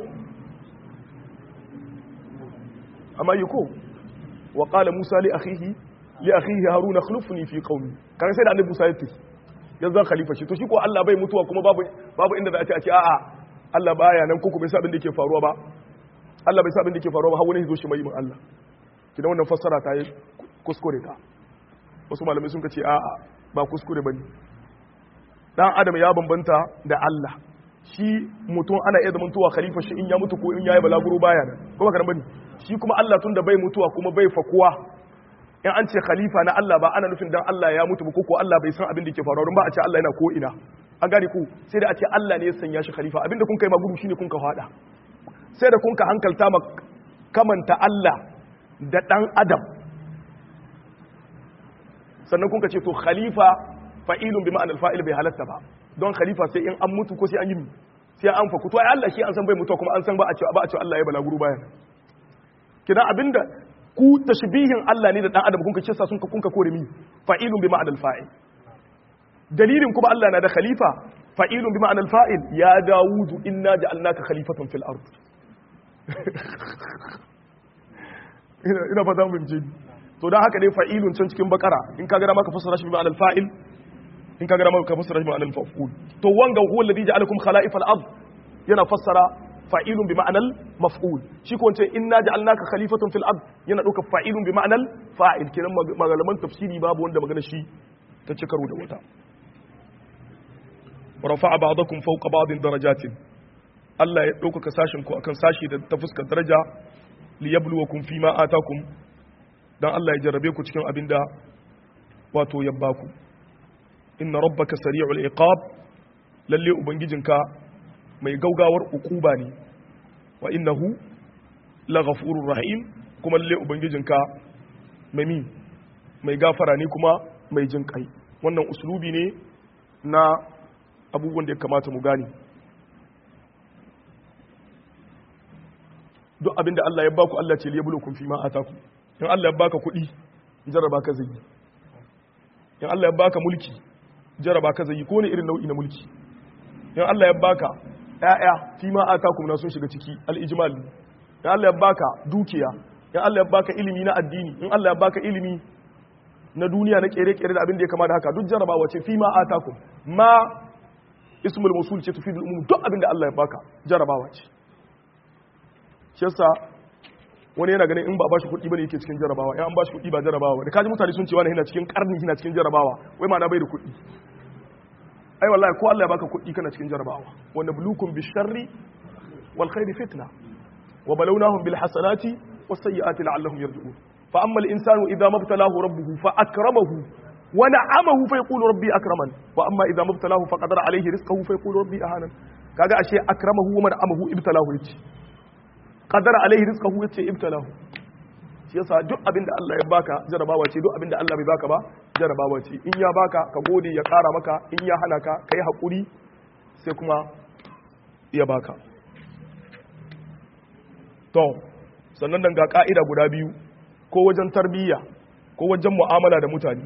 a mai ko wa qala musa li akhihi li akhihi harun akhlifni fi qawmi kan sai da annabi musa ya tafi yanzu khalifa shi to shi ko Allah bai mutuwa kuma babu babu inda za a ce a ce a'a Allah baya nan ko ko bai sa abin da yake faruwa ba Allah bai sa abin da yake faruwa ba har wani zo shi mai min Allah kidan wannan fassara ta yi kuskure ta wasu malamai sun ce a'a ba kuskure bane dan adam ya bambanta da Allah shi mutum ana iya zamantowa khalifa shi in ya mutu ko in yayi balaguro baya nan ko ba kana bane shi kuma Allah tunda bai mutuwa kuma bai fakuwa in an ce khalifa na Allah ba ana nufin dan Allah ya mutu ba ko ko Allah bai san abin da yake faruwa ba a ce Allah yana ko ina an gane ku sai da a ce Allah ne ya sanya shi khalifa abinda kun kai magudu shine kun ka fada sai da kun ka hankalta ma kamanta Allah da dan adam sannan kun ka ce to khalifa fa'ilun bi ma'anar fa'il bai halatta ba don khalifa sai in an mutu ko sai an yi sai an faku to ai Allah shi an san bai mutu kuma an san ba a ce ba a ce Allah ya balaguru bayan kina abinda ku tashbihin Allah ne da dan adam kun ka kissa sun ka kun ka kore mi fa'ilun bi ma'anal fa'il dalilin kuma Allah na da khalifa fa'ilun bi ma'anal fa'il ya dawudu inna ja'alnaka khalifatan fil ard ina ina fata mun ji to dan haka dai fa'ilun can cikin bakara in ka ga maka fassara shi bi ma'anal fa'il in ka ga maka fassara shi bi ma'anal maf'ul to wanga huwa alladhi ja'alakum khala'ifal ard yana fassara fa'ilun bi ma'anal maf'ul shi ko wance inna ja'alnaka khalifatan fil ard yana dauka fa'ilun bi ma'anal fa'il kenan magalaman tafsiri babu wanda magana shi ta ci karo da wata rafa'a ba'dakum fawqa ba'din darajatin Allah ya dauka sashin ku akan sashi da ta fuskar daraja liyabluwakum fima atakum dan Allah ya jarrabe ku cikin abinda wato ya baku inna rabbaka sari'ul iqab lalle ubangijinka mai gaugawar ukuba ne wa innahu laghafurur rahim kuma lalle ubangijinka mai mi mai gafara ne kuma mai jin kai wannan uslubi ne na abubuwan da ya kamata mu gane duk abinda Allah ya baku Allah ce liyabluwakum fima atakum in Allah ya baka kuɗi jarraba ka zai in Allah ya baka mulki jarraba ka zai ko ne irin nau'i na mulki in Allah ya baka ƴaƴa fi ma atakum na sun shiga ciki al-ijmal in Allah ya baka dukiya in Allah ya baka ilimi na addini in Allah ya baka ilimi na duniya na kere-kere da abin da ya kama da haka duk jarabawa ce fi ma atakum ma ismul mawsul ce tufidul umum duk abin da Allah ya baka jarabawa ce shi yasa wani yana ganin in ba bashi kuɗi bane yake cikin jarabawa in an bashi kuɗi ba jarabawa da kaji mutane sun ce wani yana cikin karni yana cikin jarabawa wai ma na bai da kuɗi ai wallahi ko Allah ya baka kuɗi kana cikin jarabawa wa nabluukum bish-sharri wal khairi fitna wa balawnahum bil hasanati was sayyiati la'allahum yarji'un fa amma al-insanu idha mabtalahu rabbuhu fa akramahu wa na'amahu fa yaqulu rabbi akraman wa amma idha mabtalahu fa qadara alayhi rizqahu fa yaqulu rabbi ahanan kaga ashe akramahu wa na'amahu ibtalahu yace qadara alayhi rizqahu yace ibtalahu shi yasa duk abinda Allah ya baka jarabawa ce duk abinda Allah bai baka ba jarabawa ce in ya baka ka gode ya ƙara maka in ya hana ka ka yi haƙuri sai kuma ya baka to sannan dan ga ƙa'ida guda biyu ko wajen tarbiyya ko wajen mu'amala da mutane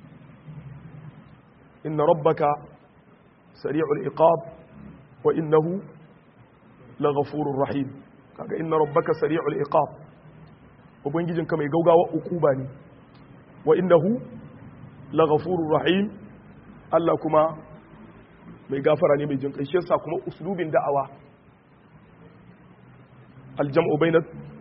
inna rabbaka sari'ul iqab wa innahu laghafurur rahim kaga inna rabbaka sari'ul iqab ubangijinka mai gaugawa ukuba ne wa innahu laghafurur rahim Allah kuma mai gafara ne mai jin kai shi yasa kuma uslubin da'awa aljam'u bayna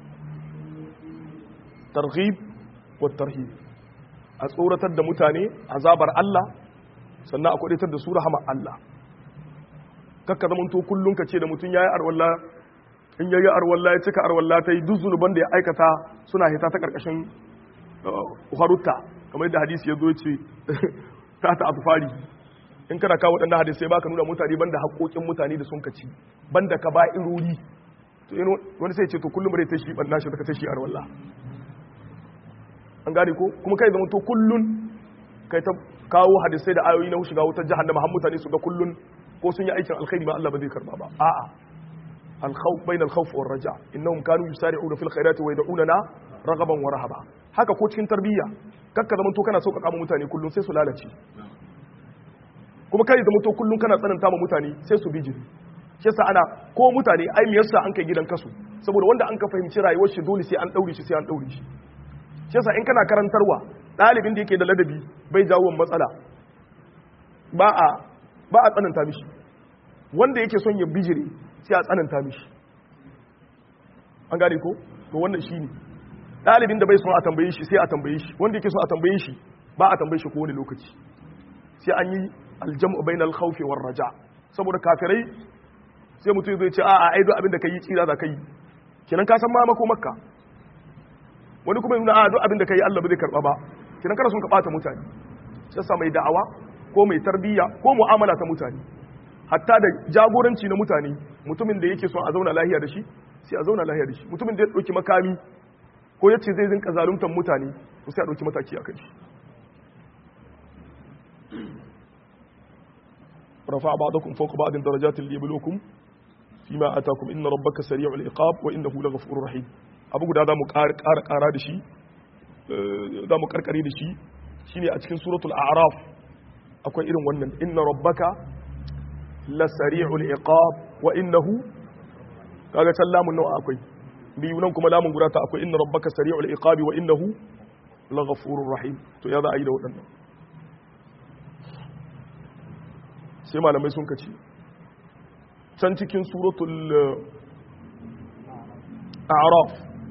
targhib wa tarhib a tsoratar da mutane azabar Allah sannan a kwadaitar da su rahama Allah kakka zaman to kullun ka ce da mutun yayi arwalla in yayi arwalla ya cika arwalla tai duk zunuban da ya aikata suna hita ta karkashin harutta kamar yadda hadisi ya zo ce ta ta atufari in kana kawo waɗannan hadisai baka nuna mutane banda haƙoƙin mutane da sun kaci banda ka ba irori to wani sai ce to kullum bare ta shi banda shi ka ta shi arwalla an gane ko kuma kai zama to kullun kai ta kawo hadisai da ayoyi na shiga wutar jahannama har mutane su ga kullun ko sun yi aikin alkhairi ma Allah ba zai karba ba a'a al-khawf bayna al-khawf war raja innahum kanu yusari'una fil khairati wa yad'unana raghaban wa rahaba haka ko cikin tarbiyya kakka zaman to kana sauƙaƙa ma mutane kullun sai su lalace kuma kai zaman to kullun kana tsananta ma mutane sai su bijiri shi yasa ana ko mutane ai me yasa an kai gidan kasu saboda wanda an ka fahimci rayuwar shi dole sai an daure shi sai an daure shi shi yasa in kana karantarwa ɗalibin da yake da ladabi bai jawo matsala ba a ba a tsananta mishi wanda yake son ya bijire sai a tsananta mishi an gane ko to wannan shine ɗalibin da bai son a tambaye shi sai a tambaye shi wanda yake son a tambaye shi ba a tambaye shi ko wani lokaci sai an yi aljam'u bainal khawfi war raja saboda kafirai sai mutum zai ce a a aido abin da kai tsira za kai kinan ka san ma mako makka wani kuma yana a duk abin da kai Allah ba zai karba ba kinan kana son ka bata mutane sai sa mai da'awa ko mai tarbiyya ko mu'amala ta mutane hatta da jagoranci na mutane mutumin da yake son a zauna lahiya da shi sai a zauna lahiya da shi mutumin da ya dauki makami ko yace zai zinka zaluntar mutane to sai a dauki mataki akan shi rafa ba'dakum fawqa ba'din darajatin liyabluwakum fima atakum inna rabbaka sari'ul iqab wa innahu laghafurur rahim abu guda za mu ƙara ƙara da shi za mu karkare da shi shine a cikin suratul a'raf akwai irin wannan inna rabbaka la sari'ul iqab wa innahu kaga can lamun nawa akwai biyu nan kuma lamun guda ta akwai inna rabbaka sari'ul iqabi wa innahu laghafurur rahim to ya za a yi da waɗannan sai malamai sun kace can cikin suratul a'raf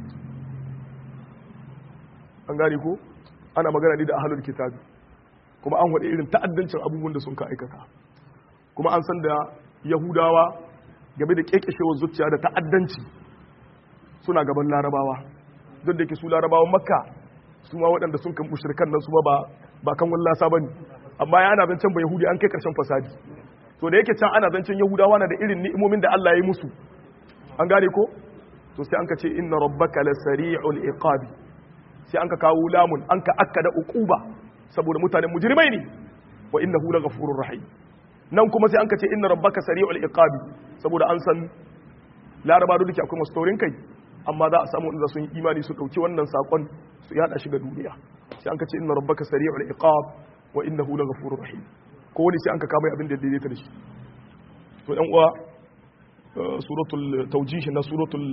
an gane ko ana magana ne da ahlul kitabi kuma an wada irin ta'addancin abubuwan da sun ka aikata kuma an san da yahudawa game da kekeshewar zuciya da ta'addanci suna gaban larabawa duk da ke su larabawan makka su ma waɗanda sun kan mushrikan nan su ba ba kan wallasa bane amma ya ana zancen ba yahudi an kai karshen fasadi to da yake can ana zancen yahudawa na da irin ni'imomin da Allah ya yi musu an gane ko to sai an ka ce inna rabbaka lasari'ul iqabi sai an ka kawo lamun an ka akkada uquba saboda mutanen mujrimai ne wa innahu laghafurur rahim nan kuma sai an ka ce inna rabbaka sari'ul iqabi saboda an san laraba da duke akwai masu taurin kai amma za a samu wanda sun yi imani su dauki wannan sakon su yada shi ga duniya sai an ka ce inna rabbaka sari'ul iqab wa innahu laghafurur rahim ko wani sai an ka kama abin da daidaita da shi to yan uwa suratul tawjih na suratul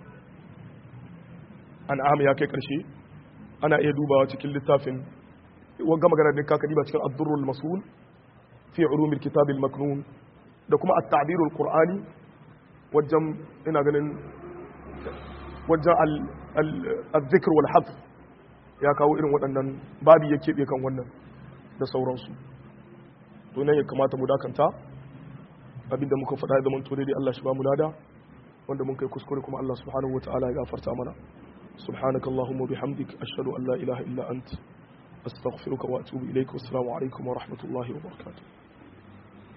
an'am ya kai karshe ana iya dubawa cikin littafin wanga magana da kaka diba cikin ad-durrul masul fi ulumil kitab al-maknun da kuma at-ta'bir al-qur'ani wajen ina ganin wajen al-dhikr wal hadf ya kawo irin waɗannan babi ya kebe kan wannan da sauransu to nan ya kamata mu dakanta abinda muka faɗa da mun to dai Allah shi ba mu lada wanda mun kai kuskure kuma Allah subhanahu wataala ya gafarta mana subhanakallahumma bihamdik ashhadu an la ilaha illa ant astaghfiruka wa atubu ilaik wassalamu alaikum wa rahmatullahi wa barakatuh